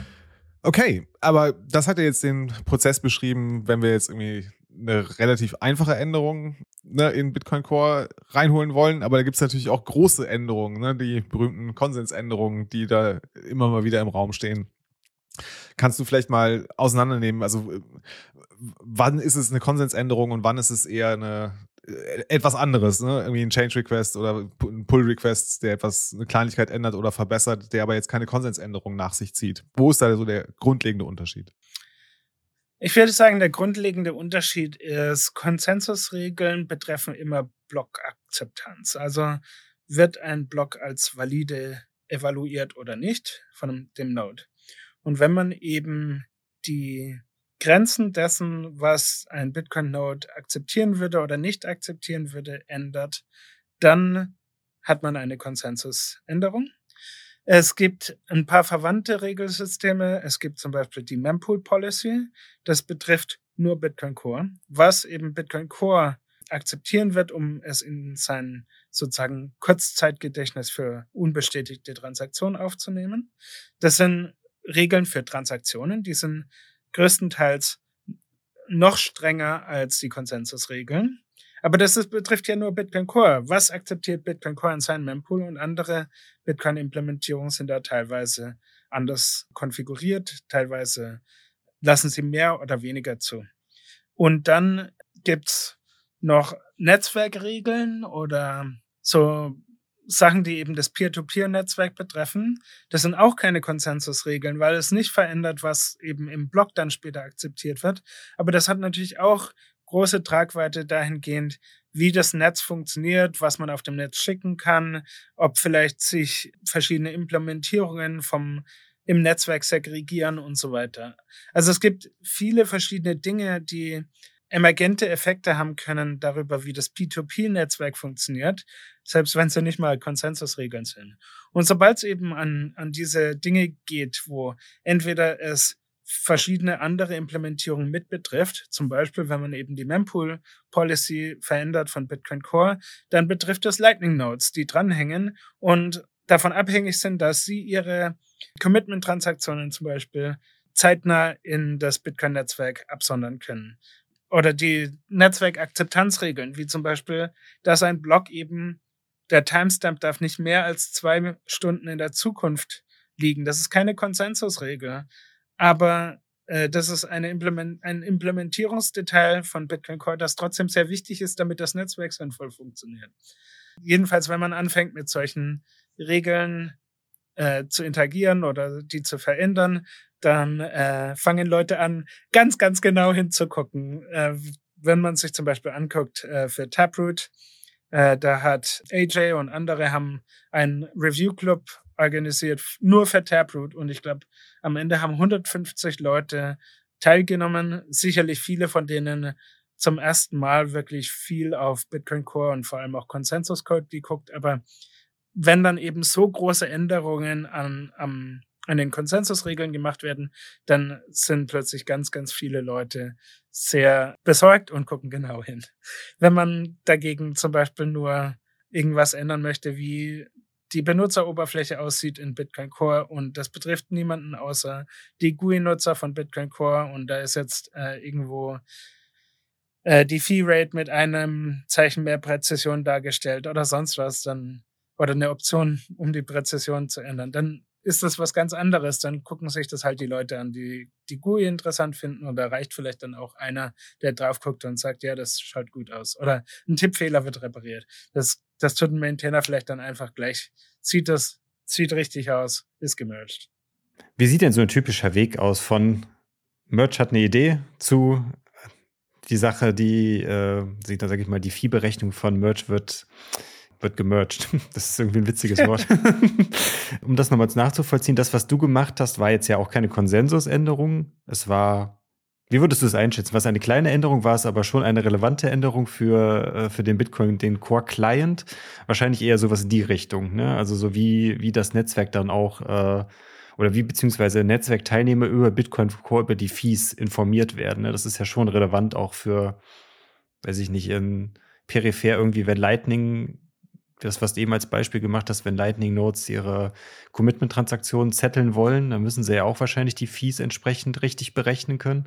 S3: Okay, aber das hat ja jetzt den Prozess beschrieben, wenn wir jetzt irgendwie eine relativ einfache Änderung, ne, in Bitcoin Core reinholen wollen, aber da gibt es natürlich auch große Änderungen, ne, die berühmten Konsensänderungen, die da immer mal wieder im Raum stehen. Kannst du vielleicht mal auseinandernehmen, also äh, wann ist es eine Konsensänderung und wann ist es eher eine äh, etwas anderes, ne? Irgendwie ein Change Request oder ein Pull Request, der etwas, eine Kleinigkeit ändert oder verbessert, der aber jetzt keine Konsensänderung nach sich zieht. Wo ist da so der grundlegende Unterschied?
S4: Ich würde sagen, der grundlegende Unterschied ist, Konsensusregeln betreffen immer Blockakzeptanz. Also wird ein Block als valide evaluiert oder nicht von dem Node. Und wenn man eben die Grenzen dessen, was ein Bitcoin-Node akzeptieren würde oder nicht akzeptieren würde, ändert, dann hat man eine Konsensusänderung. Es gibt ein paar verwandte Regelsysteme. Es gibt zum Beispiel die Mempool Policy. Das betrifft nur Bitcoin Core, was eben Bitcoin Core akzeptieren wird, um es in sein sozusagen Kurzzeitgedächtnis für unbestätigte Transaktionen aufzunehmen. Das sind Regeln für Transaktionen, die sind größtenteils noch strenger als die Konsensusregeln. Aber das ist, betrifft ja nur Bitcoin Core. Was akzeptiert Bitcoin Core in seinem Mempool? Und andere Bitcoin-Implementierungen sind da teilweise anders konfiguriert, teilweise lassen sie mehr oder weniger zu. Und dann gibt's noch Netzwerkregeln oder so Sachen, die eben das Peer-to-Peer-Netzwerk betreffen. Das sind auch keine Konsensusregeln, weil es nicht verändert, was eben im Block dann später akzeptiert wird. Aber das hat natürlich auch große Tragweite dahingehend, wie das Netz funktioniert, was man auf dem Netz schicken kann, ob vielleicht sich verschiedene Implementierungen vom im Netzwerk segregieren und so weiter. Also es gibt viele verschiedene Dinge, die emergente Effekte haben können darüber, wie das P zwei P-Netzwerk funktioniert, selbst wenn sie nicht mal Konsensusregeln sind. Und sobald es eben an, an diese Dinge geht, wo entweder es verschiedene andere Implementierungen mit betrifft, zum Beispiel, wenn man eben die Mempool Policy verändert von Bitcoin Core, dann betrifft es Lightning Nodes, die dranhängen und davon abhängig sind, dass sie ihre Commitment-Transaktionen zum Beispiel zeitnah in das Bitcoin-Netzwerk absondern können. Oder die Netzwerkakzeptanzregeln, wie zum Beispiel, dass ein Block eben, der Timestamp darf nicht mehr als zwei Stunden in der Zukunft liegen. Das ist keine Konsensusregel. Aber äh, das ist eine Implement- ein Implementierungsdetail von Bitcoin Core, das trotzdem sehr wichtig ist, damit das Netzwerk sinnvoll funktioniert. Jedenfalls, wenn man anfängt, mit solchen Regeln äh, zu interagieren oder die zu verändern, dann äh, fangen Leute an, ganz, ganz genau hinzugucken. Äh, wenn man sich zum Beispiel anguckt äh, für Taproot, äh, da hat A J und andere haben einen Review-Club organisiert, nur für Taproot. Und ich glaube, am Ende haben hundertfünfzig Leute teilgenommen. Sicherlich viele von denen zum ersten Mal wirklich viel auf Bitcoin Core und vor allem auch Consensus Code geguckt. Aber wenn dann eben so große Änderungen an, am, an den Konsensusregeln gemacht werden, dann sind plötzlich ganz, ganz viele Leute sehr besorgt und gucken genau hin. Wenn man dagegen zum Beispiel nur irgendwas ändern möchte, wie die Benutzeroberfläche aussieht in Bitcoin Core und das betrifft niemanden außer die G U I-Nutzer von Bitcoin Core und da ist jetzt äh, irgendwo äh, die Fee-Rate mit einem Zeichen mehr Präzision dargestellt oder sonst was, dann oder eine Option, um die Präzision zu ändern, dann ist das was ganz anderes. Dann gucken sich das halt die Leute an, die die G U I interessant finden und da reicht vielleicht dann auch einer, der drauf guckt und sagt, ja, das schaut gut aus. Oder ein Tippfehler wird repariert. Das, das tut ein Maintainer vielleicht dann einfach gleich. Sieht das, sieht richtig aus, ist gemerged.
S2: Wie sieht denn so ein typischer Weg aus von Merge hat eine Idee zu die Sache, die, äh, sag ich mal, die Viehberechnung von Merge wird wird gemerged. Das ist irgendwie ein witziges Wort. Um das nochmals nachzuvollziehen, das, was du gemacht hast, war jetzt ja auch keine Konsensusänderung. Es war, wie würdest du es einschätzen? Was eine kleine Änderung war es, aber schon eine relevante Änderung für, für den Bitcoin, den Core-Client. Wahrscheinlich eher sowas in die Richtung, ne? Also so wie, wie das Netzwerk dann auch, äh, oder wie beziehungsweise Netzwerkteilnehmer über Bitcoin Core, über die Fees informiert werden, ne? Das ist ja schon relevant auch für weiß ich nicht, in peripher irgendwie, wenn Lightning, das, was du eben als Beispiel gemacht hast, wenn Lightning-Nodes ihre Commitment-Transaktionen zetteln wollen, dann müssen sie ja auch wahrscheinlich die Fees entsprechend richtig berechnen können.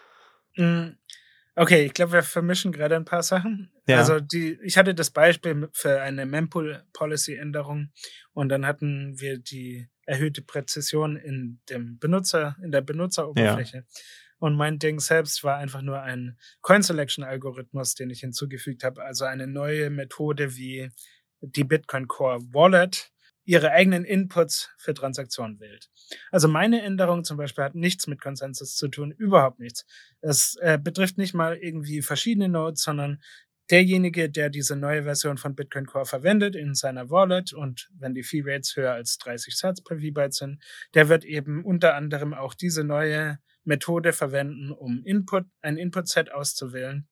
S4: Mm, Okay, ich glaube, wir vermischen gerade ein paar Sachen.
S2: Ja.
S4: Also die, ich hatte das Beispiel für eine Mempool-Policy-Änderung und dann hatten wir die erhöhte Präzision in dem Benutzer, in der Benutzeroberfläche. Und mein Ding selbst war einfach nur ein Coin-Selection-Algorithmus, den ich hinzugefügt habe. Also eine neue Methode, wie die Bitcoin Core Wallet ihre eigenen Inputs für Transaktionen wählt. Also meine Änderung zum Beispiel hat nichts mit Konsensus zu tun, überhaupt nichts. Es äh, betrifft nicht mal irgendwie verschiedene Nodes, sondern derjenige, der diese neue Version von Bitcoin Core verwendet in seiner Wallet und wenn die Fee Rates höher als dreißig Satz per V-Byte sind, der wird eben unter anderem auch diese neue Methode verwenden, um Input, ein Input-Set auszuwählen.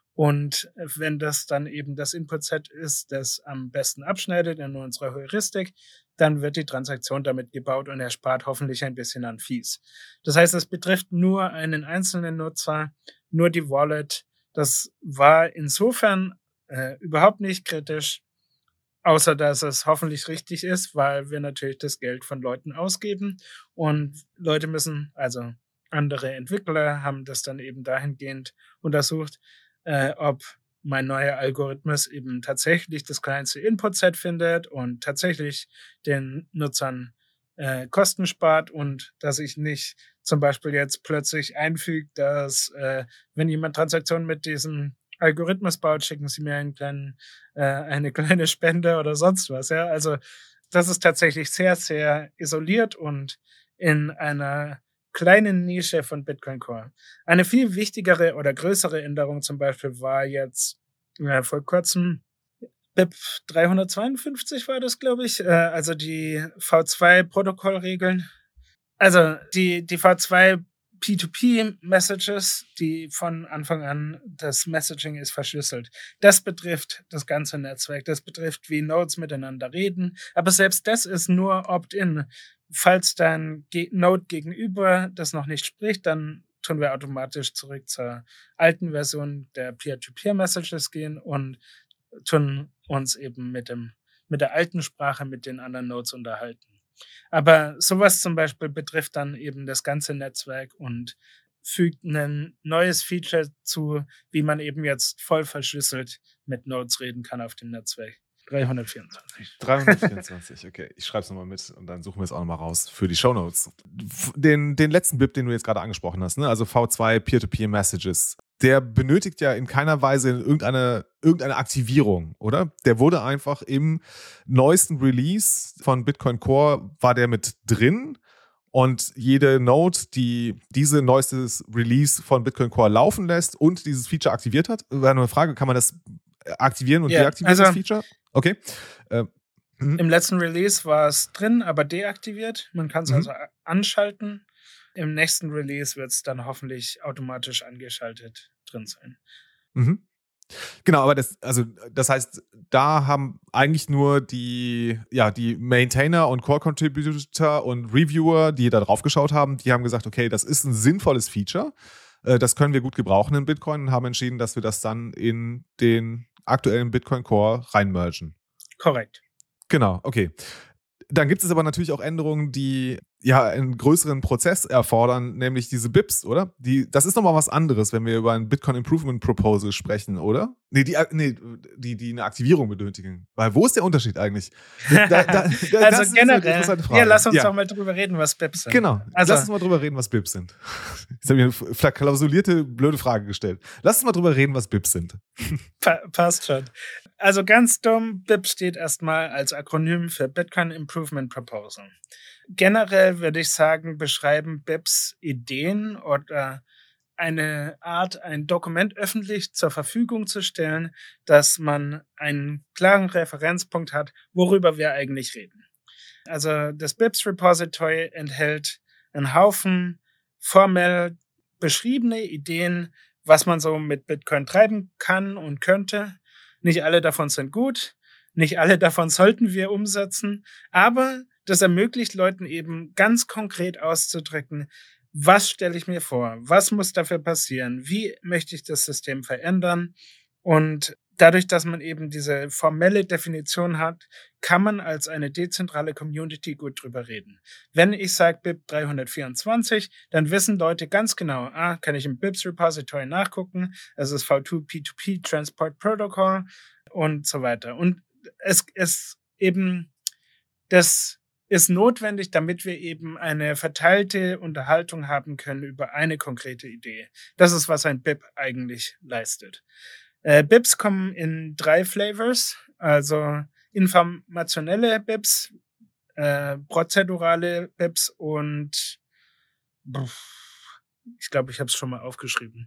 S4: Und wenn das dann eben das Input-Set ist, das am besten abschneidet in unserer Heuristik, dann wird die Transaktion damit gebaut und er spart hoffentlich ein bisschen an Fees. Das heißt, es betrifft nur einen einzelnen Nutzer, nur die Wallet. Das war insofern äh, überhaupt nicht kritisch, außer dass es hoffentlich richtig ist, weil wir natürlich das Geld von Leuten ausgeben und Leute müssen, also andere Entwickler haben das dann eben dahingehend untersucht, Äh, ob mein neuer Algorithmus eben tatsächlich das kleinste Input-Set findet und tatsächlich den Nutzern äh, Kosten spart und dass ich nicht zum Beispiel jetzt plötzlich einfüge, dass äh, wenn jemand Transaktionen mit diesem Algorithmus baut, schicken sie mir einen kleinen, äh, eine kleine Spende oder sonst was. Ja? Also das ist tatsächlich sehr, sehr isoliert und in einer kleinen Nische von Bitcoin Core. Eine viel wichtigere oder größere Änderung zum Beispiel war jetzt äh, vor kurzem B I P dreihundertzweiundfünfzig war das, glaube ich, äh, also die V zwei Protokollregeln. Also die, die V zwei P zwei P Messages, die von Anfang an, das Messaging ist verschlüsselt. Das betrifft das ganze Netzwerk, das betrifft, wie Nodes miteinander reden, aber selbst das ist nur Opt-in. Falls dein Node gegenüber das noch nicht spricht, dann tun wir automatisch zurück zur alten Version der Peer-to-Peer-Messages gehen und tun uns eben mit dem, mit der alten Sprache mit den anderen Nodes unterhalten. Aber sowas zum Beispiel betrifft dann eben das ganze Netzwerk und fügt ein neues Feature zu, wie man eben jetzt voll verschlüsselt mit Nodes reden kann auf dem Netzwerk. dreihundertvierundzwanzig.
S3: dreihundertvierundzwanzig, okay. Ich schreibe es nochmal mit und dann suchen wir es auch nochmal raus für die Shownotes. Den, den letzten B I P, den du jetzt gerade angesprochen hast, ne? Also V zwei Peer-to-Peer Messages, der benötigt ja in keiner Weise irgendeine, irgendeine Aktivierung, oder? Der wurde einfach im neuesten Release von Bitcoin Core, war der mit drin und jede Node, die diese neuestes Release von Bitcoin Core laufen lässt und dieses Feature aktiviert hat, war nur eine Frage, kann man das aktivieren und
S4: Ja,
S3: deaktivieren,
S4: also-
S3: das Feature? Okay. Äh,
S4: Im letzten Release war es drin, aber deaktiviert. Man kann es
S3: Mhm.
S4: also anschalten. Im nächsten Release wird es dann hoffentlich automatisch angeschaltet drin sein.
S3: Mhm. Genau, aber das, also das heißt, da haben eigentlich nur die, ja, die Maintainer und Core-Contributor und Reviewer, die da drauf geschaut haben, die haben gesagt, okay, das ist ein sinnvolles Feature, äh, das können wir gut gebrauchen in Bitcoin und haben entschieden, dass wir das dann in den aktuellen Bitcoin Core reinmergen.
S4: Korrekt.
S3: Genau, okay. Dann gibt es aber natürlich auch Änderungen, die ja einen größeren Prozess erfordern, nämlich diese B I Ps, oder? Die, das ist nochmal was anderes, wenn wir über ein Bitcoin Improvement Proposal sprechen, oder? Nee, die, nee, die, die eine Aktivierung benötigen. Weil wo ist der Unterschied eigentlich? Da, da, da, das ist
S4: also
S3: eine
S4: generell,
S3: interessante Frage.
S4: ja, lass uns
S3: Ja.
S4: doch mal drüber reden, was B I Ps sind.
S3: Genau,
S4: Also-
S3: lass uns mal drüber reden, was B I Ps sind. Jetzt habe ich eine verklausulierte, blöde Frage gestellt. Lass uns mal drüber reden, was B I Ps sind.
S4: Pa- passt schon. Also ganz dumm, B I P steht erstmal als Akronym für Bitcoin Improvement Proposal. Generell würde ich sagen, beschreiben B I Ps Ideen oder eine Art, ein Dokument öffentlich zur Verfügung zu stellen, dass man einen klaren Referenzpunkt hat, worüber wir eigentlich reden. Also das B I P S Repository enthält einen Haufen formell beschriebene Ideen, was man so mit Bitcoin treiben kann und könnte. Nicht alle davon sind gut, nicht alle davon sollten wir umsetzen, aber das ermöglicht Leuten eben ganz konkret auszudrücken, was stelle ich mir vor, was muss dafür passieren, wie möchte ich das System verändern Und dadurch, dass man eben diese formelle Definition hat, kann man als eine dezentrale Community gut drüber reden. Wenn ich sage B I P dreihundertvierundzwanzig, dann wissen Leute ganz genau, ah, kann ich im B I P S-Repository nachgucken, es ist V zwei P zwei P Transport Protocol und so weiter. Und es ist eben, das ist notwendig, damit wir eben eine verteilte Unterhaltung haben können über eine konkrete Idee. Das ist, was ein B I P eigentlich leistet. Äh, B I Ps kommen in drei Flavors, also informationelle B I Ps, äh, prozedurale B I Ps und ich glaube, ich habe es schon mal aufgeschrieben.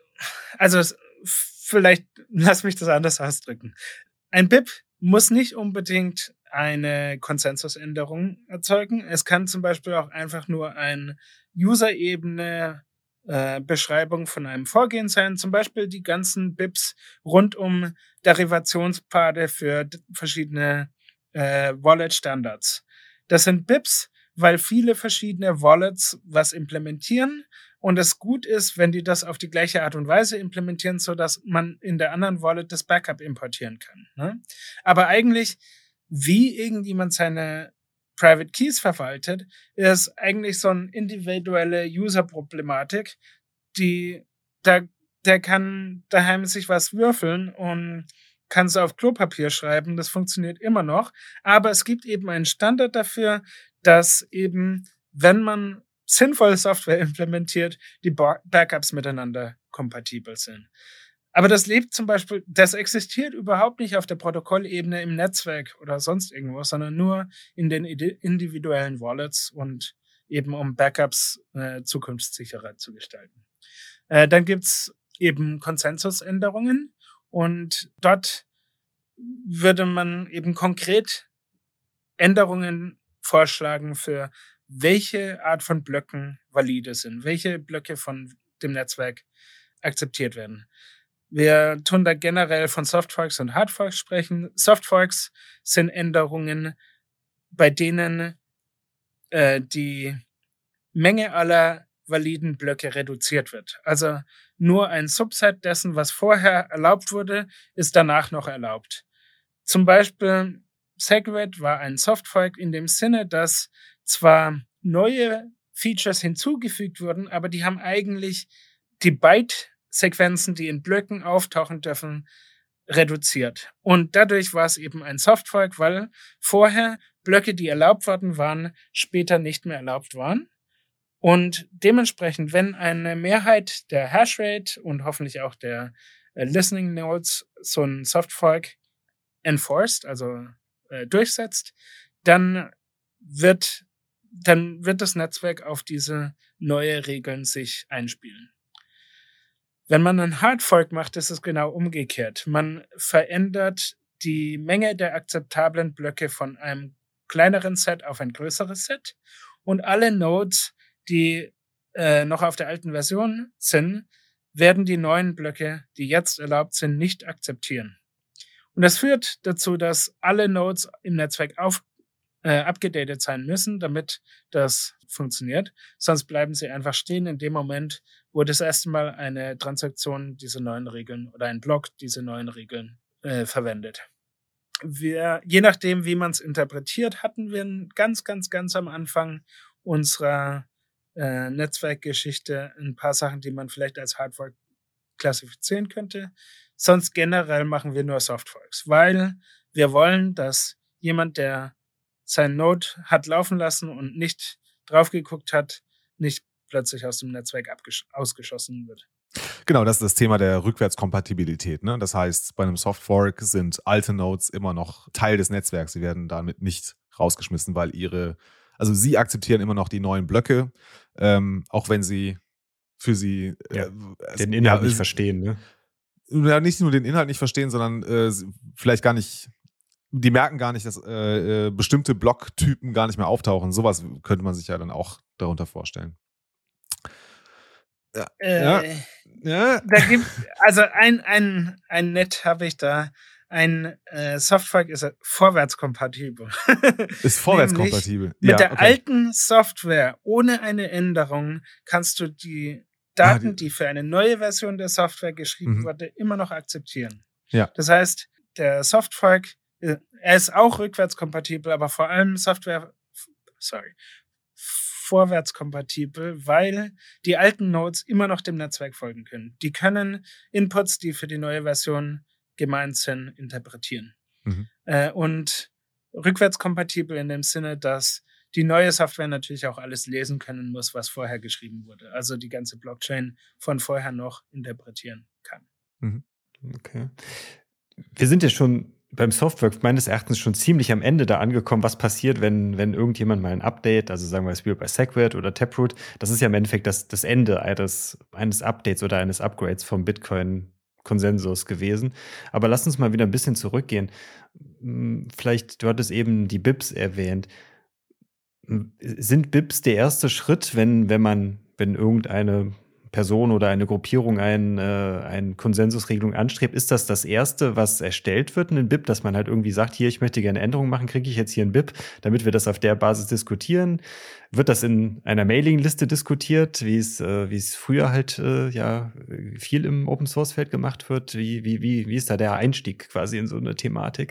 S4: Also vielleicht lass mich das anders ausdrücken. Ein B I P muss nicht unbedingt eine Konsensusänderung erzeugen. Es kann zum Beispiel auch einfach nur eine User-Ebene Äh, Beschreibung von einem Vorgehen sein, zum Beispiel die ganzen B I Ps rund um Derivationspfade für d- verschiedene äh, Wallet-Standards. Das sind B I Ps, weil viele verschiedene Wallets was implementieren und es gut ist, wenn die das auf die gleiche Art und Weise implementieren, sodass man in der anderen Wallet das Backup importieren kann. Ne? Aber eigentlich, wie irgendjemand seine Private Keys verwaltet, ist eigentlich so eine individuelle User-Problematik, die, da, der kann daheim sich was würfeln und kann es auf Klopapier schreiben, das funktioniert immer noch, aber es gibt eben einen Standard dafür, dass eben, wenn man sinnvolle Software implementiert, die Ba- Backups miteinander kompatibel sind. Aber das lebt zum Beispiel, das existiert überhaupt nicht auf der Protokollebene im Netzwerk oder sonst irgendwo, sondern nur in den ide- individuellen Wallets und eben um Backups äh, zukunftssicherer zu gestalten. Äh, dann gibt's eben Konsensusänderungen und dort würde man eben konkret Änderungen vorschlagen für welche Art von Blöcken valide sind, welche Blöcke von dem Netzwerk akzeptiert werden. Wir tun da generell von Softforks und Hardforks sprechen. Softforks sind Änderungen, bei denen äh, die Menge aller validen Blöcke reduziert wird. Also nur ein Subset dessen, was vorher erlaubt wurde, ist danach noch erlaubt. Zum Beispiel Segwit war ein Softfork in dem Sinne, dass zwar neue Features hinzugefügt wurden, aber die haben eigentlich die Byte-Sequenzen, die in Blöcken auftauchen dürfen, reduziert. Und dadurch war es eben ein Softfork, weil vorher Blöcke, die erlaubt worden waren, später nicht mehr erlaubt waren. Und dementsprechend, wenn eine Mehrheit der Hashrate und hoffentlich auch der äh, Listening Nodes so ein Softfork enforced, also äh, durchsetzt, dann wird, dann wird das Netzwerk auf diese neue Regeln sich einspielen. Wenn man einen Hardfork macht, ist es genau umgekehrt. Man verändert die Menge der akzeptablen Blöcke von einem kleineren Set auf ein größeres Set und alle Nodes, die äh, noch auf der alten Version sind, werden die neuen Blöcke, die jetzt erlaubt sind, nicht akzeptieren. Und das führt dazu, dass alle Nodes im Netzwerk auf, äh, abgedatet sein müssen, damit das funktioniert. Sonst bleiben sie einfach stehen in dem Moment, wo das erste Mal eine Transaktion diese neuen Regeln oder ein Block diese neuen Regeln äh, verwendet. Wir, je nachdem, wie man es interpretiert, hatten wir ganz, ganz, ganz am Anfang unserer äh, Netzwerkgeschichte ein paar Sachen, die man vielleicht als Hardfork klassifizieren könnte. Sonst generell machen wir nur Softforks, weil wir wollen, dass jemand, der sein Node hat laufen lassen und nicht drauf geguckt hat, nicht plötzlich aus dem Netzwerk abgesch- ausgeschossen wird.
S3: Genau, das ist das Thema der Rückwärtskompatibilität. Ne? Das heißt, bei einem Softfork sind alte Nodes immer noch Teil des Netzwerks. Sie werden damit nicht rausgeschmissen, weil ihre, also sie akzeptieren immer noch die neuen Blöcke, ähm, auch wenn sie für sie
S2: Ja,
S3: äh,
S2: den Inhalt
S3: ja,
S2: nicht verstehen, ne?
S3: Ja, nicht nur den Inhalt nicht verstehen, sondern äh, vielleicht gar nicht, die merken gar nicht, dass äh, äh, bestimmte Blocktypen gar nicht mehr auftauchen. Sowas könnte man sich ja dann auch darunter vorstellen. Ja.
S4: Äh,
S3: ja. ja.
S4: Da gibt, also ein, ein, ein Net habe ich da. Ein äh, Softfork ist vorwärtskompatibel.
S3: Ist vorwärtskompatibel.
S4: Mit
S3: ja,
S4: der
S3: okay.
S4: alten Software ohne eine Änderung kannst du die Daten,
S3: Ah, die-
S4: die für eine neue Version der Software geschrieben
S3: Mhm.
S4: wurde, immer noch akzeptieren.
S3: Ja.
S4: Das heißt, der Softfork, äh, er ist auch rückwärtskompatibel, aber vor allem Software, sorry, vorwärtskompatibel, weil die alten Nodes immer noch dem Netzwerk folgen können. Die können Inputs, die für die neue Version gemeint sind, interpretieren.
S3: Mhm.
S4: Äh, und rückwärtskompatibel in dem Sinne, dass die neue Software natürlich auch alles lesen können muss, was vorher geschrieben wurde. Also die ganze Blockchain von vorher noch interpretieren kann.
S3: Mhm.
S2: Okay. Wir sind ja schon beim Softwork meines Erachtens schon ziemlich am Ende da angekommen, was passiert, wenn, wenn irgendjemand mal ein Update, also sagen wir es wie bei SegWit oder Taproot, das ist ja im Endeffekt das, das Ende eines, eines Updates oder eines Upgrades vom Bitcoin-Konsensus gewesen. Aber lass uns mal wieder ein bisschen zurückgehen. Hm, Vielleicht, du hattest eben die B I Ps erwähnt. Hm, Sind B I Ps der erste Schritt, wenn, wenn man, wenn irgendeine Person oder eine Gruppierung ein, äh, eine Konsensusregelung anstrebt, ist das das Erste, was erstellt wird, ein B I P, dass man halt irgendwie sagt, hier, ich möchte gerne Änderungen machen, kriege ich jetzt hier ein B I P, damit wir das auf der Basis diskutieren? Wird das in einer Mailingliste diskutiert, wie es, äh, wie es früher halt äh, ja viel im Open-Source-Feld gemacht wird? Wie, wie, wie, wie ist da der Einstieg quasi in so eine Thematik?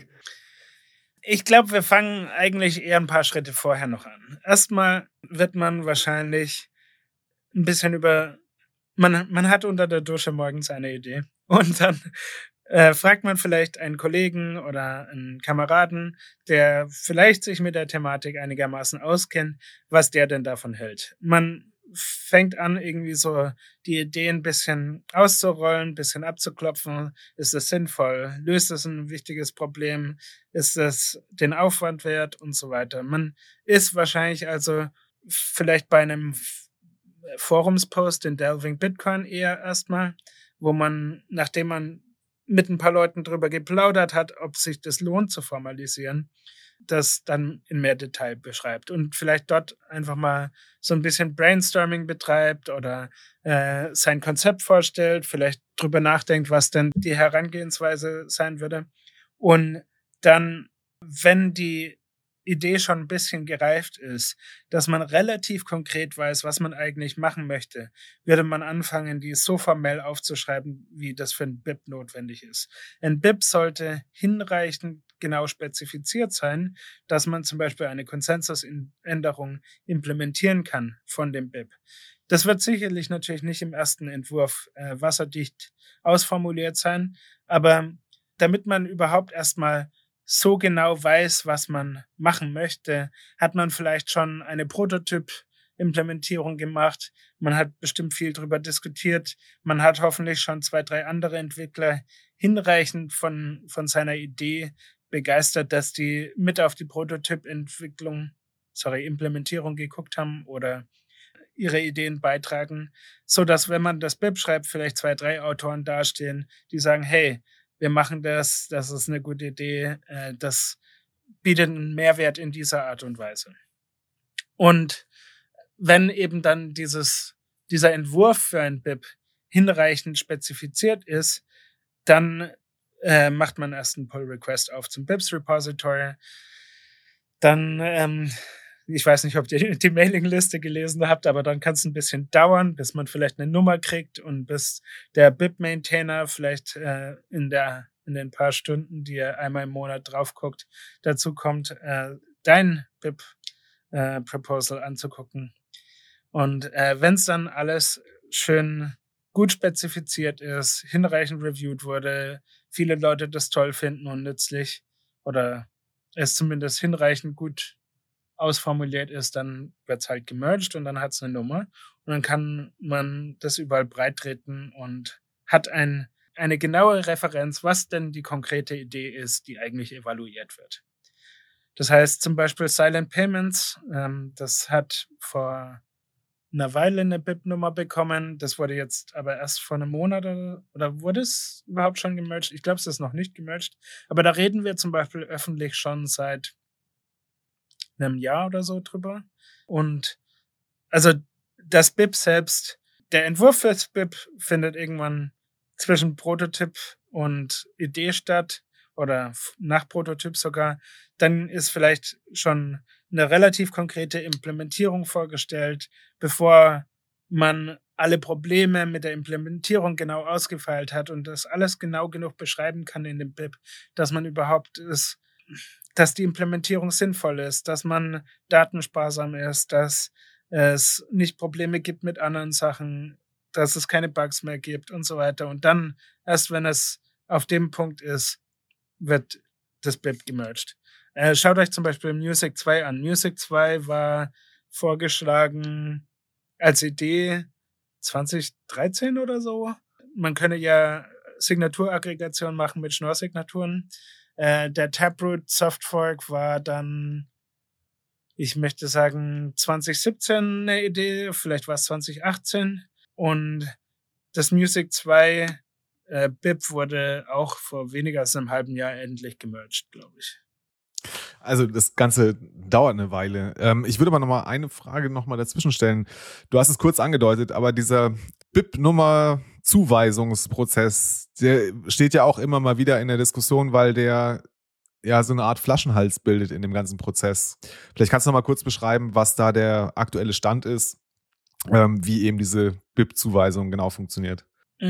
S4: Ich glaube, wir fangen eigentlich eher ein paar Schritte vorher noch an. Erstmal wird man wahrscheinlich ein bisschen über, man, man hat unter der Dusche morgens eine Idee und dann äh, fragt man vielleicht einen Kollegen oder einen Kameraden, der vielleicht sich mit der Thematik einigermaßen auskennt, was der denn davon hält. Man fängt an, irgendwie so die Idee ein bisschen auszurollen, ein bisschen abzuklopfen. Ist es sinnvoll? Löst es ein wichtiges Problem? Ist es den Aufwand wert? Und so weiter. Man ist wahrscheinlich also vielleicht bei einem Forumspost in Delving Bitcoin eher erstmal, wo man, nachdem man mit ein paar Leuten drüber geplaudert hat, ob sich das lohnt zu formalisieren, das dann in mehr Detail beschreibt und vielleicht dort einfach mal so ein bisschen Brainstorming betreibt oder äh, sein Konzept vorstellt, vielleicht drüber nachdenkt, was denn die Herangehensweise sein würde. Und dann, wenn die Idee schon ein bisschen gereift ist, dass man relativ konkret weiß, was man eigentlich machen möchte, würde man anfangen, die so formell aufzuschreiben, wie das für ein B I P notwendig ist. Ein B I P sollte hinreichend genau spezifiziert sein, dass man zum Beispiel eine Konsensusänderung implementieren kann von dem B I P. Das wird sicherlich natürlich nicht im ersten Entwurf äh, wasserdicht ausformuliert sein, aber damit man überhaupt erstmal so genau weiß, was man machen möchte, hat man vielleicht schon eine Prototyp-Implementierung gemacht. Man hat bestimmt viel darüber diskutiert. Man hat hoffentlich schon zwei, drei andere Entwickler hinreichend von, von seiner Idee begeistert, dass die mit auf die Prototyp-Entwicklung, sorry, Implementierung geguckt haben oder ihre Ideen beitragen, so dass, wenn man das B I P schreibt, vielleicht zwei, drei Autoren dastehen, die sagen, hey, wir machen das, das ist eine gute Idee, äh, das bietet einen Mehrwert in dieser Art und Weise. Und wenn eben dann dieses, dieser Entwurf für ein B I P hinreichend spezifiziert ist, dann äh, macht man erst einen Pull-Request auf zum B I Ps-Repository. Dann, ähm, ich weiß nicht, ob ihr die Mailingliste gelesen habt, aber dann kann es ein bisschen dauern, bis man vielleicht eine Nummer kriegt und bis der B I P-Maintainer vielleicht äh, in der in den paar Stunden, die er einmal im Monat drauf guckt, dazu kommt, äh, dein B I P-Proposal äh, anzugucken. Und äh, wenn es dann alles schön gut spezifiziert ist, hinreichend reviewed wurde, viele Leute das toll finden und nützlich oder es zumindest hinreichend gut ausformuliert ist, dann wird es halt gemerged und dann hat es eine Nummer und dann kann man das überall breit treten und hat ein, eine genaue Referenz, was denn die konkrete Idee ist, die eigentlich evaluiert wird. Das heißt zum Beispiel Silent Payments, ähm, das hat vor einer Weile eine B I P-Nummer bekommen, das wurde jetzt aber erst vor einem Monat oder, oder wurde es überhaupt schon gemerged? Ich glaube, es ist noch nicht gemerged, aber da reden wir zum Beispiel öffentlich schon seit einem Jahr oder so drüber. Und also das B I P selbst, der Entwurf fürs B I P findet irgendwann zwischen Prototyp und Idee statt oder nach Prototyp sogar. Dann ist vielleicht schon eine relativ konkrete Implementierung vorgestellt, bevor man alle Probleme mit der Implementierung genau ausgefeilt hat und das alles genau genug beschreiben kann in dem B I P, dass man überhaupt ist, dass die Implementierung sinnvoll ist, dass man datensparsam ist, dass es nicht Probleme gibt mit anderen Sachen, dass es keine Bugs mehr gibt und so weiter. Und dann, erst wenn es auf dem Punkt ist, wird das B I P gemerged. Äh, schaut euch zum Beispiel Music zwei an. Music zwei war vorgeschlagen als Idee zwanzig dreizehn oder so. Man könne ja Signaturaggregation machen mit Schnorr-Signaturen. Äh, der Taproot Softfork war dann, ich möchte sagen, zwanzig siebzehn eine Idee, vielleicht war es zwanzig achtzehn. Und das Music zwei äh, B I P wurde auch vor weniger als einem halben Jahr endlich gemerged, glaube ich.
S3: Also das Ganze dauert eine Weile. Ähm, ich würde aber noch mal eine Frage noch mal dazwischen stellen. Du hast es kurz angedeutet, aber dieser B I P-Nummer-Zuweisungsprozess, der steht ja auch immer mal wieder in der Diskussion, weil der ja so eine Art Flaschenhals bildet in dem ganzen Prozess. Vielleicht kannst du noch mal kurz beschreiben, was da der aktuelle Stand ist, ähm, wie eben diese B I P-Zuweisung genau funktioniert.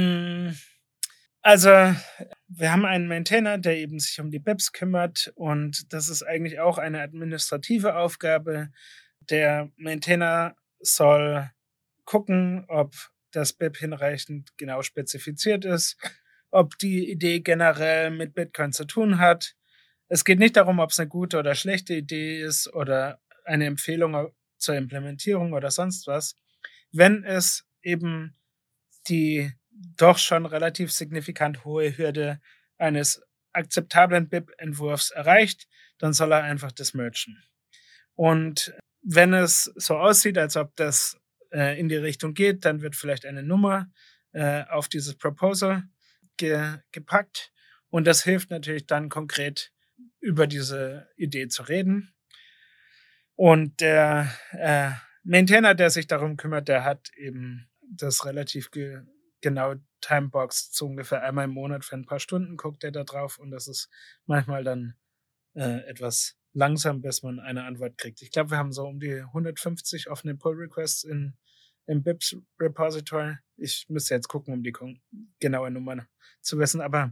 S4: Also wir haben einen Maintainer, der eben sich um die B I Ps kümmert und das ist eigentlich auch eine administrative Aufgabe. Der Maintainer soll gucken, ob das B I P hinreichend genau spezifiziert ist, ob die Idee generell mit Bitcoin zu tun hat. Es geht nicht darum, ob es eine gute oder schlechte Idee ist oder eine Empfehlung zur Implementierung oder sonst was. Wenn es eben die doch schon relativ signifikant hohe Hürde eines akzeptablen B I P-Entwurfs erreicht, dann soll er einfach das mergen. Und wenn es so aussieht, als ob das äh, in die Richtung geht, dann wird vielleicht eine Nummer äh, auf dieses Proposal ge- gepackt und das hilft natürlich dann konkret über diese Idee zu reden. Und der äh, Maintainer, der sich darum kümmert, der hat eben das relativ ge- genau Timeboxed, so ungefähr einmal im Monat für ein paar Stunden guckt er da drauf und das ist manchmal dann äh, etwas langsam, bis man eine Antwort kriegt. Ich glaube, wir haben so um die hundertfünfzig offene Pull-Requests in, im B I P-Repository. Ich müsste jetzt gucken, um die kon- genaue Nummer zu wissen, aber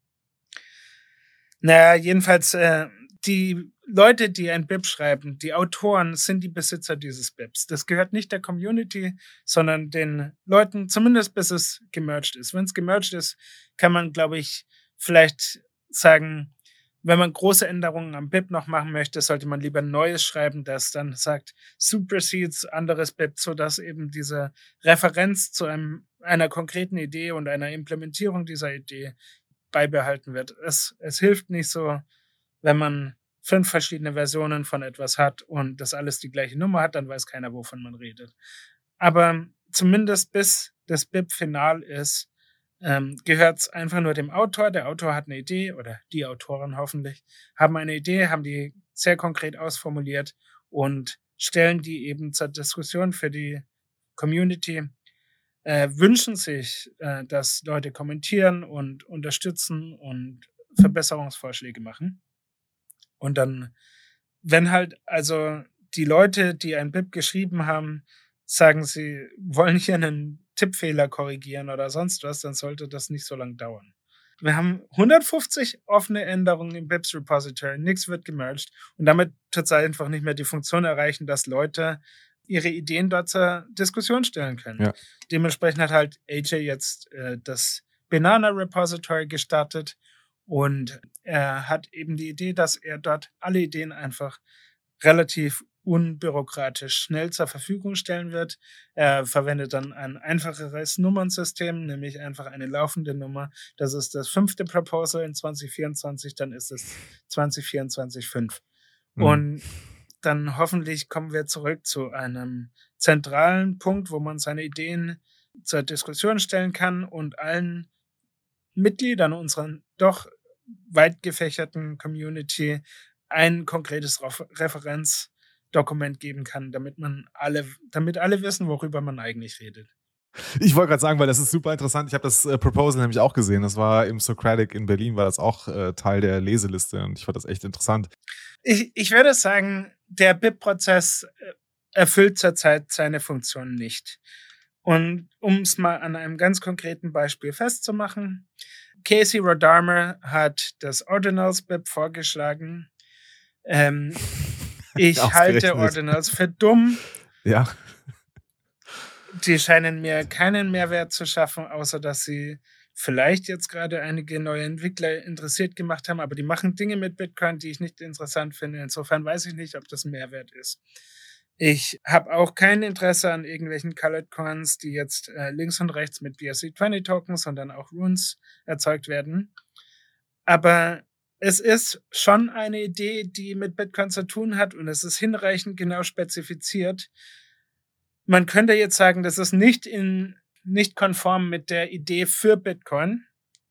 S4: naja, jedenfalls äh, die Leute, die ein B I P schreiben, die Autoren, sind die Besitzer dieses B I Ps. Das gehört nicht der Community, sondern den Leuten, zumindest bis es gemerged ist. Wenn es gemerged ist, kann man, glaube ich, vielleicht sagen, wenn man große Änderungen am B I P noch machen möchte, sollte man lieber ein neues schreiben, das dann sagt, supersedes anderes B I P, sodass eben diese Referenz zu einem, einer konkreten Idee und einer Implementierung dieser Idee beibehalten wird. Es, es hilft nicht so, wenn man fünf verschiedene Versionen von etwas hat und das alles die gleiche Nummer hat, dann weiß keiner, wovon man redet. Aber zumindest bis das B I P final ist, ähm, gehört es einfach nur dem Autor. Der Autor hat eine Idee, oder die Autoren hoffentlich, haben eine Idee, haben die sehr konkret ausformuliert und stellen die eben zur Diskussion für die Community, äh, wünschen sich, äh, dass Leute kommentieren und unterstützen und Verbesserungsvorschläge machen. Und dann, wenn halt also die Leute, die ein B I P geschrieben haben, sagen, sie wollen hier einen Tippfehler korrigieren oder sonst was, dann sollte das nicht so lange dauern. Wir haben hundertfünfzig offene Änderungen im B I Ps-Repository, nichts wird gemerged und damit tut es einfach nicht mehr die Funktion erreichen, dass Leute ihre Ideen dort zur Diskussion stellen können.
S3: Ja.
S4: Dementsprechend hat halt A J jetzt äh, das Banana-Repository gestartet und er hat eben die Idee, dass er dort alle Ideen einfach relativ unbürokratisch schnell zur Verfügung stellen wird. Er verwendet dann ein einfacheres Nummernsystem, nämlich einfach eine laufende Nummer. Das ist das fünfte Proposal in zwanzig vierundzwanzig, dann ist es zwanzig vierundzwanzig fünf. Mhm. Und dann hoffentlich kommen wir zurück zu einem zentralen Punkt, wo man seine Ideen zur Diskussion stellen kann und allen Mitgliedern unserer doch weit gefächerten Community ein konkretes Referenzdokument geben kann, damit man alle, damit alle wissen, worüber man eigentlich redet.
S3: Ich wollte gerade sagen, weil das ist super interessant. Ich habe das äh, Proposal nämlich auch gesehen. Das war im Socratic in Berlin, war das auch äh, Teil der Leseliste und ich fand das echt interessant.
S4: Ich, ich würde sagen, der B I P-Prozess erfüllt zurzeit seine Funktion nicht. Und um es mal an einem ganz konkreten Beispiel festzumachen, Casey Rodarmer hat das Ordinals-B I P vorgeschlagen. Ähm, ich halte Ordinals für dumm.
S3: Ja.
S4: Die scheinen mir keinen Mehrwert zu schaffen, außer dass sie vielleicht jetzt gerade einige neue Entwickler interessiert gemacht haben, aber die machen Dinge mit Bitcoin, die ich nicht interessant finde. Insofern weiß ich nicht, ob das ein Mehrwert ist. Ich habe auch kein Interesse an irgendwelchen Colored Coins, die jetzt äh, links und rechts mit B R C zwanzig Tokens, sondern auch Runes erzeugt werden. Aber es ist schon eine Idee, die mit Bitcoin zu tun hat und es ist hinreichend genau spezifiziert. Man könnte jetzt sagen, das ist nicht in nicht konform mit der Idee für Bitcoin.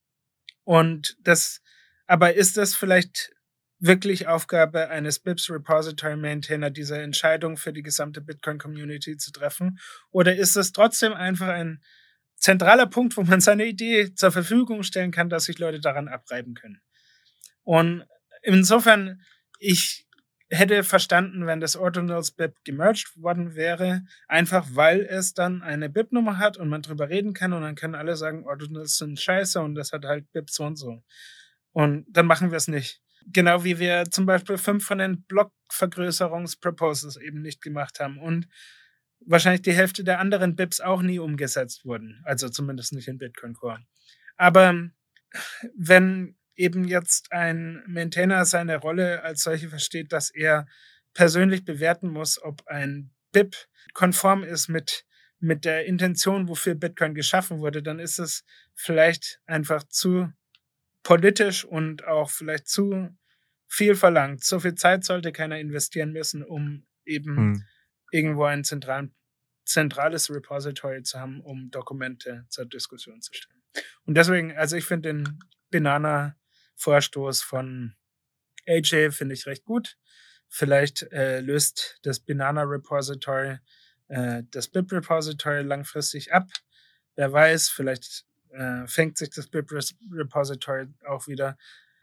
S4: Und das, aber ist das vielleicht wirklich Aufgabe eines B I Ps Repository Maintainer, diese Entscheidung für die gesamte Bitcoin-Community zu treffen? Oder ist es trotzdem einfach ein zentraler Punkt, wo man seine Idee zur Verfügung stellen kann, dass sich Leute daran abreiben können? Und insofern, ich hätte verstanden, wenn das Ordinals-B I P gemerged worden wäre, einfach weil es dann eine B I P-Nummer hat und man drüber reden kann und dann können alle sagen, Ordinals sind scheiße und das hat halt B I P so und so. Und dann machen wir es nicht. Genau wie wir zum Beispiel fünf von den Blockvergrößerungsproposals eben nicht gemacht haben und wahrscheinlich die Hälfte der anderen B I Ps auch nie umgesetzt wurden. Also zumindest nicht in Bitcoin Core. Aber wenn eben jetzt ein Maintainer seine Rolle als solche versteht, dass er persönlich bewerten muss, ob ein B I P konform ist mit, mit der Intention, wofür Bitcoin geschaffen wurde, dann ist es vielleicht einfach zu politisch und auch vielleicht zu viel verlangt. So viel Zeit sollte keiner investieren müssen, um eben hm. irgendwo ein zentralen, zentrales Repository zu haben, um Dokumente zur Diskussion zu stellen. Und deswegen, also ich finde den Banana-Vorstoß von A J finde ich recht gut. Vielleicht äh, löst das Banana-Repository äh, das B I P-Repository langfristig ab. Wer weiß, vielleicht äh, fängt sich das B I P-Repository auch wieder.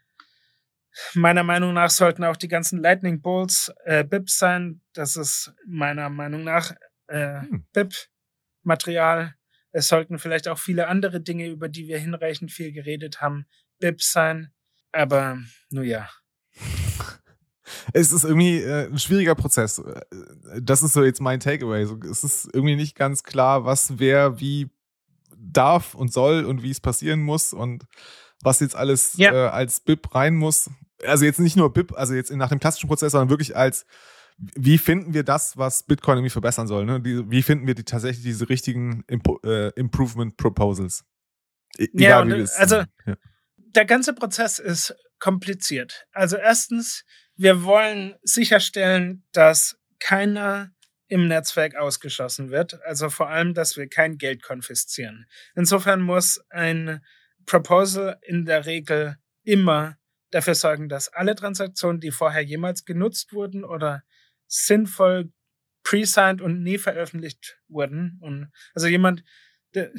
S4: Meiner Meinung nach sollten auch die ganzen Lightning Bolts äh, B I Ps sein. Das ist meiner Meinung nach äh, hm. B I P-Material. Es sollten vielleicht auch viele andere Dinge, über die wir hinreichend viel geredet haben, B I Ps sein. Aber, nun ja.
S3: Es ist irgendwie äh, ein schwieriger Prozess. Das ist so jetzt mein Takeaway. So, es ist irgendwie nicht ganz klar, was wer wie darf und soll und wie es passieren muss und was jetzt alles ja. äh, als B I P rein muss. Also jetzt nicht nur B I P, also jetzt nach dem klassischen Prozess, sondern wirklich als, wie finden wir das, was Bitcoin irgendwie verbessern soll? Ne? Die, wie finden wir die, tatsächlich diese richtigen Impo- äh, Improvement Proposals? E-
S4: ja,
S3: egal,
S4: und,
S3: wie
S4: also ja. Der ganze Prozess ist kompliziert. Also erstens, wir wollen sicherstellen, dass keiner im Netzwerk ausgeschlossen wird. Also vor allem, dass wir kein Geld konfiszieren. Insofern muss ein Proposal in der Regel immer dafür sorgen, dass alle Transaktionen, die vorher jemals genutzt wurden oder sinnvoll pre-signed und nie veröffentlicht wurden. Und also jemand, der,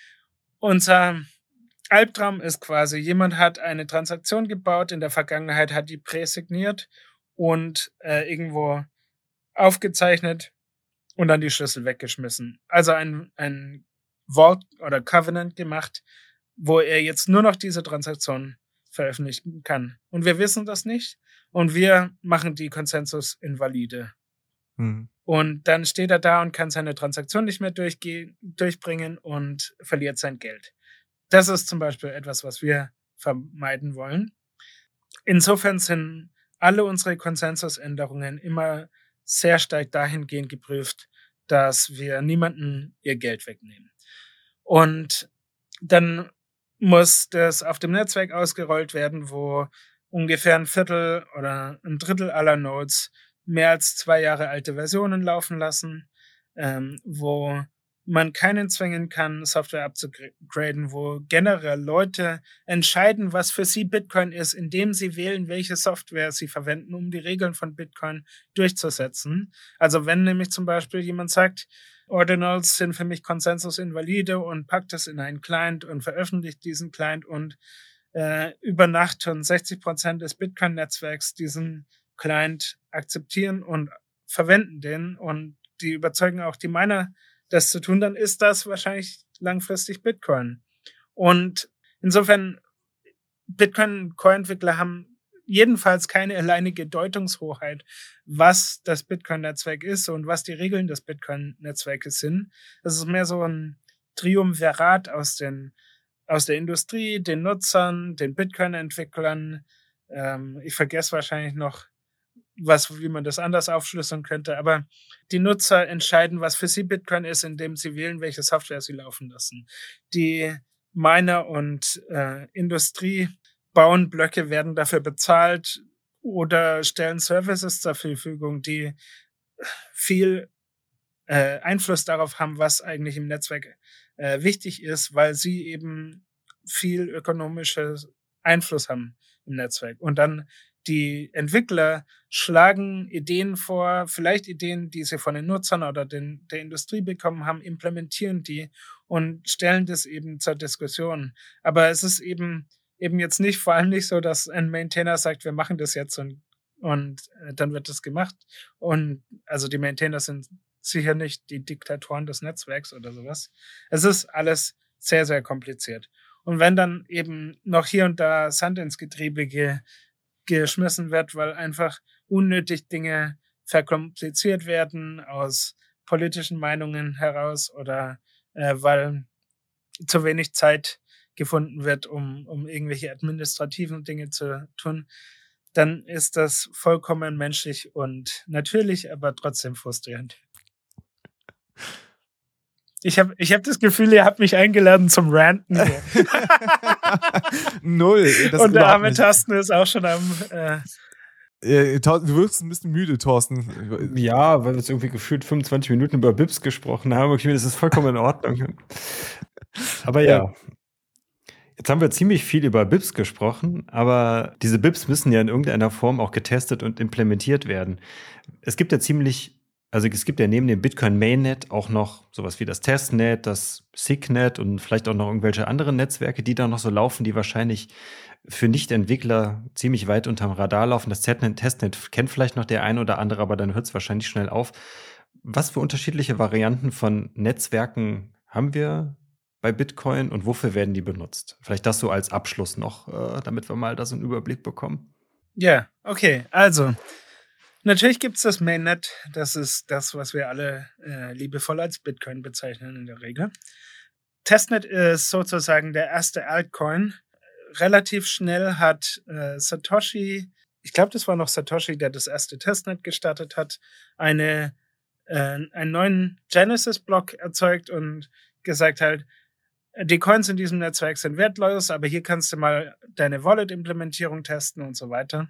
S4: unser Albtraum ist quasi, jemand hat eine Transaktion gebaut, in der Vergangenheit hat die präsigniert und äh, irgendwo aufgezeichnet und dann die Schlüssel weggeschmissen. Also ein, ein Vault oder Covenant gemacht, wo er jetzt nur noch diese Transaktion veröffentlichen kann. Und wir wissen das nicht und wir machen die Konsensus invalide. Hm. Und dann steht er da und kann seine Transaktion nicht mehr durchge- durchbringen und verliert sein Geld. Das ist zum Beispiel etwas, was wir vermeiden wollen. Insofern sind alle unsere Konsensusänderungen immer sehr stark dahingehend geprüft, dass wir niemanden ihr Geld wegnehmen. Und dann muss das auf dem Netzwerk ausgerollt werden, wo ungefähr ein Viertel oder ein Drittel aller Nodes mehr als zwei Jahre alte Versionen laufen lassen, ähm, wo man keinen zwingen kann, Software abzugraden, wo generell Leute entscheiden, was für sie Bitcoin ist, indem sie wählen, welche Software sie verwenden, um die Regeln von Bitcoin durchzusetzen. Also wenn nämlich zum Beispiel jemand sagt, Ordinals sind für mich konsensusinvalide und packt es in einen Client und veröffentlicht diesen Client und äh, über Nacht schon sechzig Prozent des Bitcoin-Netzwerks diesen Client akzeptieren und verwenden den und die überzeugen auch die Miner das zu tun, dann ist das wahrscheinlich langfristig Bitcoin. Und insofern, Bitcoin-Core-Entwickler haben jedenfalls keine alleinige Deutungshoheit, was das Bitcoin-Netzwerk ist und was die Regeln des Bitcoin-Netzwerkes sind. Das ist mehr so ein Triumvirat aus den aus der Industrie, den Nutzern, den Bitcoin-Entwicklern. Ähm, ich vergesse wahrscheinlich noch was, wie man das anders aufschlüsseln könnte, aber die Nutzer entscheiden, was für sie Bitcoin ist, indem sie wählen, welche Software sie laufen lassen. Die Miner und äh, Industrie bauen Blöcke, werden dafür bezahlt oder stellen Services zur Verfügung, die viel äh, Einfluss darauf haben, was eigentlich im Netzwerk äh, wichtig ist, weil sie eben viel ökonomisches Einfluss haben im Netzwerk. Und dann die Entwickler schlagen Ideen vor, vielleicht Ideen, die sie von den Nutzern oder den, der Industrie bekommen haben, implementieren die und stellen das eben zur Diskussion. Aber es ist eben eben jetzt nicht, vor allem nicht so, dass ein Maintainer sagt, wir machen das jetzt und, und äh, dann wird das gemacht. Und also die Maintainer sind sicher nicht die Diktatoren des Netzwerks oder sowas. Es ist alles sehr, sehr kompliziert. Und wenn dann eben noch hier und da Sand ins Getriebe ge, geschmissen wird, weil einfach unnötig Dinge verkompliziert werden aus politischen Meinungen heraus oder äh, weil zu wenig Zeit gefunden wird, um, um irgendwelche administrativen Dinge zu tun, dann ist das vollkommen menschlich und natürlich, aber trotzdem frustrierend. Ich habe ich hab das Gefühl, ihr habt mich eingeladen zum Ranten hier.
S3: Null. Das
S4: und der arme Thorsten ist auch schon am... Äh
S3: Ja, du wirkst ein bisschen müde, Thorsten.
S2: Ja, weil wir jetzt irgendwie gefühlt fünfundzwanzig Minuten über B I P S gesprochen haben. Okay, das ist vollkommen in Ordnung. Aber ja. ja. Jetzt haben wir ziemlich viel über B I P S gesprochen, aber diese B I P S müssen ja in irgendeiner Form auch getestet und implementiert werden. Es gibt ja ziemlich, also es gibt ja neben dem Bitcoin Mainnet auch noch sowas wie das Testnet, das SigNet und vielleicht auch noch irgendwelche anderen Netzwerke, die da noch so laufen, die wahrscheinlich für Nicht-Entwickler ziemlich weit unterm Radar laufen. Das Testnet, Testnet kennt vielleicht noch der ein oder andere, aber dann hört es wahrscheinlich schnell auf. Was für unterschiedliche Varianten von Netzwerken haben wir bei Bitcoin und wofür werden die benutzt? Vielleicht das so als Abschluss noch, äh, damit wir mal da so einen Überblick bekommen.
S4: Ja, okay. Also, natürlich gibt es das Mainnet. Das ist das, was wir alle äh, liebevoll als Bitcoin bezeichnen in der Regel. Testnet ist sozusagen der erste Altcoin. Relativ schnell hat äh, Satoshi, ich glaube, das war noch Satoshi, der das erste Testnet gestartet hat, eine, äh, einen neuen Genesis-Block erzeugt und gesagt halt, die Coins in diesem Netzwerk sind wertlos, aber hier kannst du mal deine Wallet-Implementierung testen und so weiter.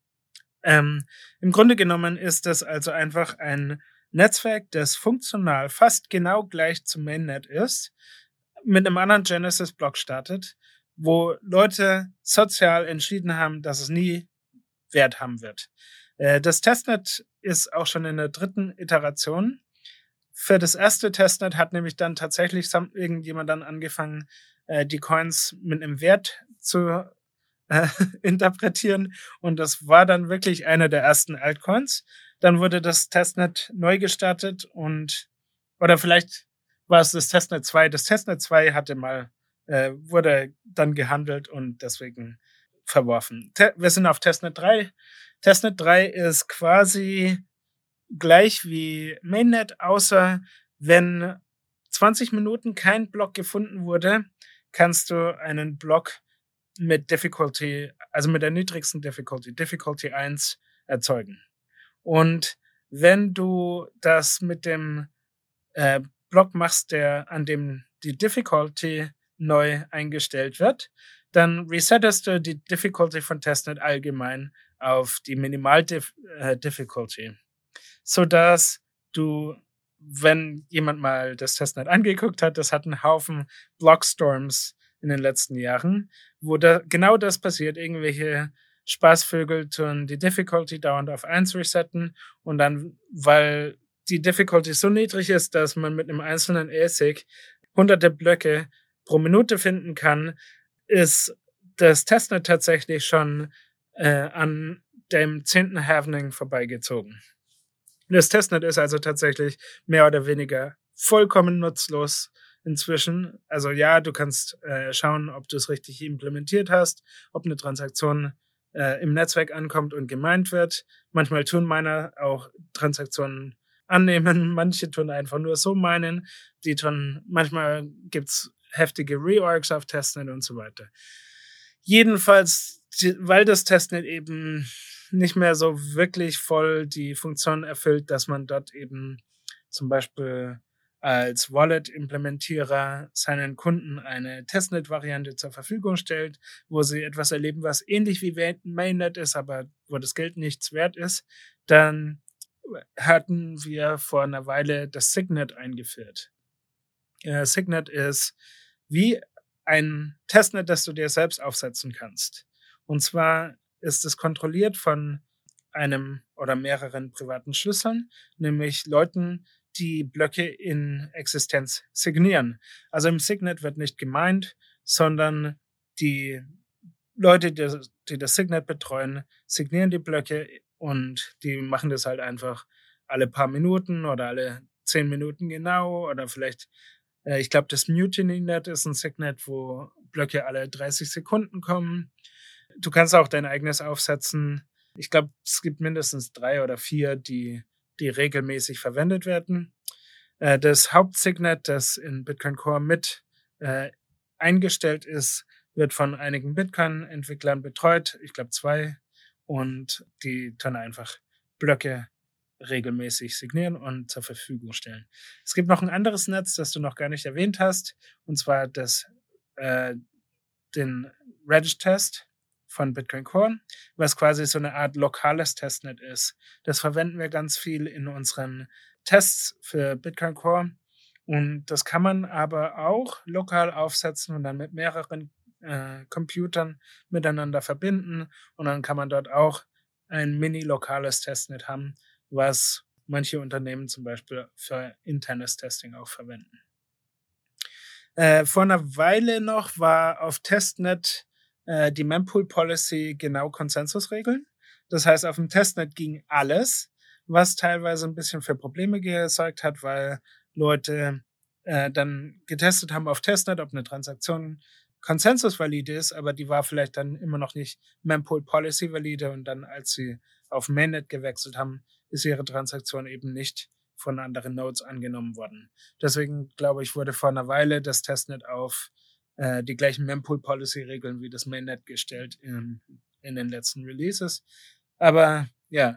S4: Ähm, Im Grunde genommen ist das also einfach ein Netzwerk, das funktional fast genau gleich zum Mainnet ist, mit einem anderen Genesis-Block startet, wo Leute sozial entschieden haben, dass es nie Wert haben wird. Äh, das Testnet ist auch schon in der dritten Iteration. Für das erste Testnet hat nämlich dann tatsächlich irgendjemand dann angefangen, äh, die Coins mit einem Wert zu äh, interpretieren. Und das war dann wirklich einer der ersten Altcoins. Dann wurde das Testnet neu gestartet und, oder vielleicht war es das Testnet zwei. Das Testnet zwei hatte mal, äh, wurde dann gehandelt und deswegen verworfen. Te- wir sind auf Testnet drei. Testnet drei ist quasi gleich wie Mainnet, außer wenn zwanzig Minuten kein Block gefunden wurde, kannst du einen Block mit Difficulty, also mit der niedrigsten Difficulty, Difficulty eins, erzeugen. Und wenn du das mit dem äh, Block machst, der an dem die Difficulty neu eingestellt wird, dann resettest du die Difficulty von Testnet allgemein auf die Minimal-Difficulty. Sodass du, wenn jemand mal das Testnet angeguckt hat, das hat einen Haufen Blockstorms in den letzten Jahren, wo da genau das passiert. Irgendwelche Spaßvögel tun die Difficulty dauernd auf eins resetten und dann, weil die Difficulty so niedrig ist, dass man mit einem einzelnen A S I C hunderte Blöcke pro Minute finden kann, ist das Testnet tatsächlich schon äh, an dem zehnten Halvening vorbeigezogen. Das Testnet ist also tatsächlich mehr oder weniger vollkommen nutzlos inzwischen. Also ja, du kannst äh, schauen, ob du es richtig implementiert hast, ob eine Transaktion äh, im Netzwerk ankommt und gemeint wird. Manchmal tun Miner auch Transaktionen annehmen, manche tun einfach nur so meinen, die tun, manchmal gibt's heftige Reorgs auf Testnet und so weiter. Jedenfalls, weil das Testnet eben nicht mehr so wirklich voll die Funktion erfüllt, dass man dort eben zum Beispiel als Wallet-Implementierer seinen Kunden eine Testnet-Variante zur Verfügung stellt, wo sie etwas erleben, was ähnlich wie Mainnet ist, aber wo das Geld nichts wert ist, dann hatten wir vor einer Weile das Signet eingeführt. Äh, Signet ist wie ein Testnet, das du dir selbst aufsetzen kannst. Und zwar ist es kontrolliert von einem oder mehreren privaten Schlüsseln, nämlich Leuten, die Blöcke in Existenz signieren. Also im Signet wird nicht gemeint, sondern die Leute, die, die das Signet betreuen, signieren die Blöcke und die machen das halt einfach alle paar Minuten oder alle zehn Minuten genau oder vielleicht, äh, ich glaube, das Mutiny-Net ist ein Signet, wo Blöcke alle dreißig Sekunden kommen. Du kannst auch dein eigenes aufsetzen. Ich glaube, es gibt mindestens drei oder vier, die die regelmäßig verwendet werden. Äh, das Hauptsignet, das in Bitcoin Core mit äh, eingestellt ist, wird von einigen Bitcoin-Entwicklern betreut. Ich glaube zwei. Und die können einfach Blöcke regelmäßig signieren und zur Verfügung stellen. Es gibt noch ein anderes Netz, das du noch gar nicht erwähnt hast, und zwar das, äh, den Registest von Bitcoin Core, was quasi so eine Art lokales Testnet ist. Das verwenden wir ganz viel in unseren Tests für Bitcoin Core und das kann man aber auch lokal aufsetzen und dann mit mehreren äh, Computern miteinander verbinden und dann kann man dort auch ein mini-lokales Testnet haben, was manche Unternehmen zum Beispiel für internes Testing auch verwenden. Äh, vor einer Weile noch war auf Testnet äh, die Mempool Policy genau Konsensusregeln. Das heißt, auf dem Testnet ging alles, was teilweise ein bisschen für Probleme gesorgt hat, weil Leute äh, dann getestet haben auf Testnet, ob eine Transaktion konsensusvalide ist, aber die war vielleicht dann immer noch nicht Mempool Policy valide und dann, als sie auf Mainnet gewechselt haben, ist ihre Transaktion eben nicht von anderen Nodes angenommen worden. Deswegen, glaube ich, wurde vor einer Weile das Testnet auf äh, die gleichen Mempool-Policy-Regeln wie das Mainnet gestellt in, in den letzten Releases. Aber ja,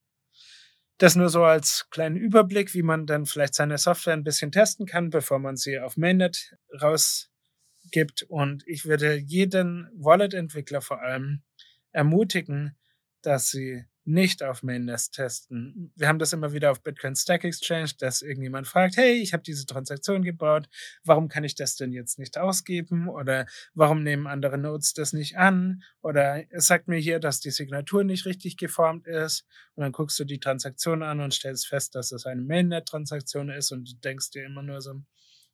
S4: das nur so als kleinen Überblick, wie man dann vielleicht seine Software ein bisschen testen kann, bevor man sie auf Mainnet rausgibt. Und ich würde jeden Wallet-Entwickler vor allem ermutigen, dass sie nicht auf Mainnet testen. Wir haben das immer wieder auf Bitcoin Stack Exchange, dass irgendjemand fragt, hey, ich habe diese Transaktion gebaut, warum kann ich das denn jetzt nicht ausgeben? Oder warum nehmen andere Nodes das nicht an? Oder es sagt mir hier, dass die Signatur nicht richtig geformt ist. Und dann guckst du die Transaktion an und stellst fest, dass es eine Mainnet-Transaktion ist und du denkst dir immer nur so,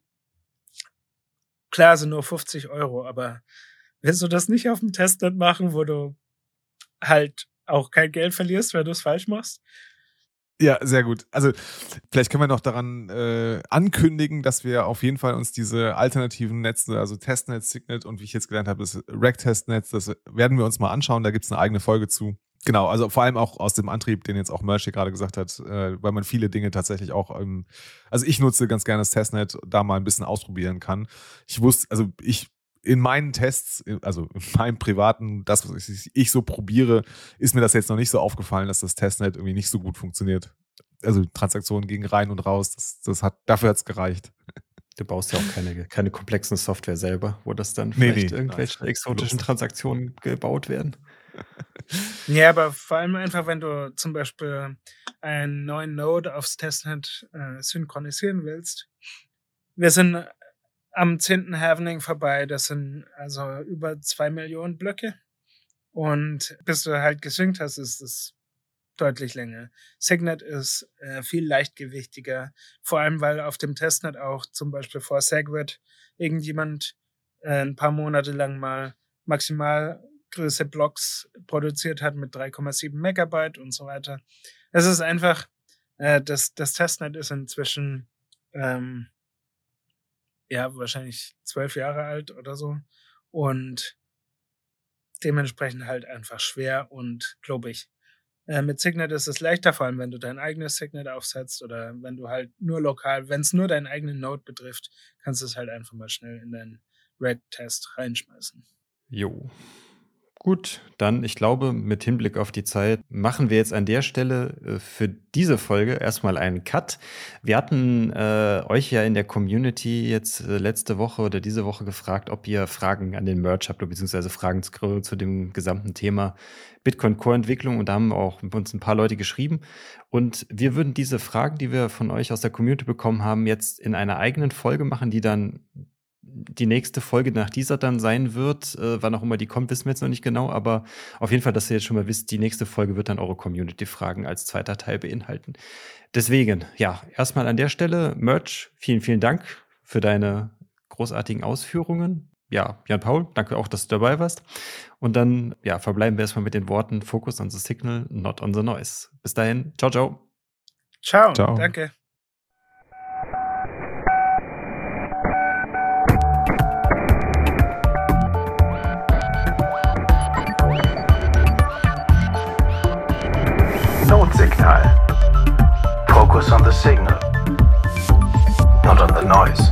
S4: klar sind nur fünfzig Euro, aber willst du das nicht auf dem Testnet machen, wo du halt auch kein Geld verlierst, wenn du es falsch machst?
S3: Ja, sehr gut. Also vielleicht können wir noch daran äh, ankündigen, dass wir auf jeden Fall uns diese alternativen Netze, also Testnet, Signet und wie ich jetzt gelernt habe, das Rec-Testnetz, das werden wir uns mal anschauen. Da gibt es eine eigene Folge zu. Genau, also vor allem auch aus dem Antrieb, den jetzt auch Merch hier gerade gesagt hat, äh, weil man viele Dinge tatsächlich auch, ähm, also ich nutze ganz gerne das Testnet, da mal ein bisschen ausprobieren kann. Ich wusste, also ich in meinen Tests, also in meinem privaten, das, was ich, ich so probiere, ist mir das jetzt noch nicht so aufgefallen, dass das Testnet irgendwie nicht so gut funktioniert. Also Transaktionen gingen rein und raus, das, das hat, dafür hat es gereicht.
S2: Du baust ja auch keine, keine komplexen Software selber, wo das dann
S3: Nee,
S2: vielleicht
S3: nee,
S2: irgendwelche
S3: nein.
S2: exotischen Transaktionen gebaut werden.
S4: Ja, aber vor allem einfach, wenn du zum Beispiel einen neuen Node aufs Testnet äh, synchronisieren willst. Wir sind am zehnten Halvening vorbei, das sind also über zwei Millionen Blöcke. Und bis du halt gesynkt hast, ist es deutlich länger. Signet ist äh, viel leichtgewichtiger, vor allem weil auf dem Testnet auch zum Beispiel vor Segwit irgendjemand äh, ein paar Monate lang mal Maximalgröße Blocks produziert hat mit drei Komma sieben Megabyte und so weiter. Es ist einfach, äh, das, das Testnet ist inzwischen ähm, ja, wahrscheinlich zwölf Jahre alt oder so. Und dementsprechend halt einfach schwer und klobig. Äh, mit Signet ist es leichter, vor allem wenn du dein eigenes Signet aufsetzt oder wenn du halt nur lokal, wenn es nur deinen eigenen Node betrifft, kannst du es halt einfach mal schnell in deinen Red-Test reinschmeißen.
S2: Jo. Gut, dann, ich glaube, mit Hinblick auf die Zeit machen wir jetzt an der Stelle äh, für diese Folge erstmal einen Cut. Wir hatten äh, euch ja in der Community jetzt äh, letzte Woche oder diese Woche gefragt, ob ihr Fragen an den Merch habt, beziehungsweise Fragen zu, zu dem gesamten Thema Bitcoin-Core-Entwicklung. Und da haben auch mit uns ein paar Leute geschrieben. Und wir würden diese Fragen, die wir von euch aus der Community bekommen haben, jetzt in einer eigenen Folge machen, die dann die nächste Folge nach dieser dann sein wird. Äh, wann auch immer die kommt, wissen wir jetzt noch nicht genau, aber auf jeden Fall, dass ihr jetzt schon mal wisst, die nächste Folge wird dann eure Community-Fragen als zweiter Teil beinhalten. Deswegen, ja, erstmal an der Stelle, Merch, vielen, vielen Dank für deine großartigen Ausführungen. Ja, Jan-Paul, danke auch, dass du dabei warst. Und dann, ja, verbleiben wir erstmal mit den Worten Focus on the signal, not on the noise. Bis dahin, ciao, ciao.
S4: Ciao,
S3: Ciao.
S4: danke.
S1: Notsignal. Focus on the signal, not on the noise.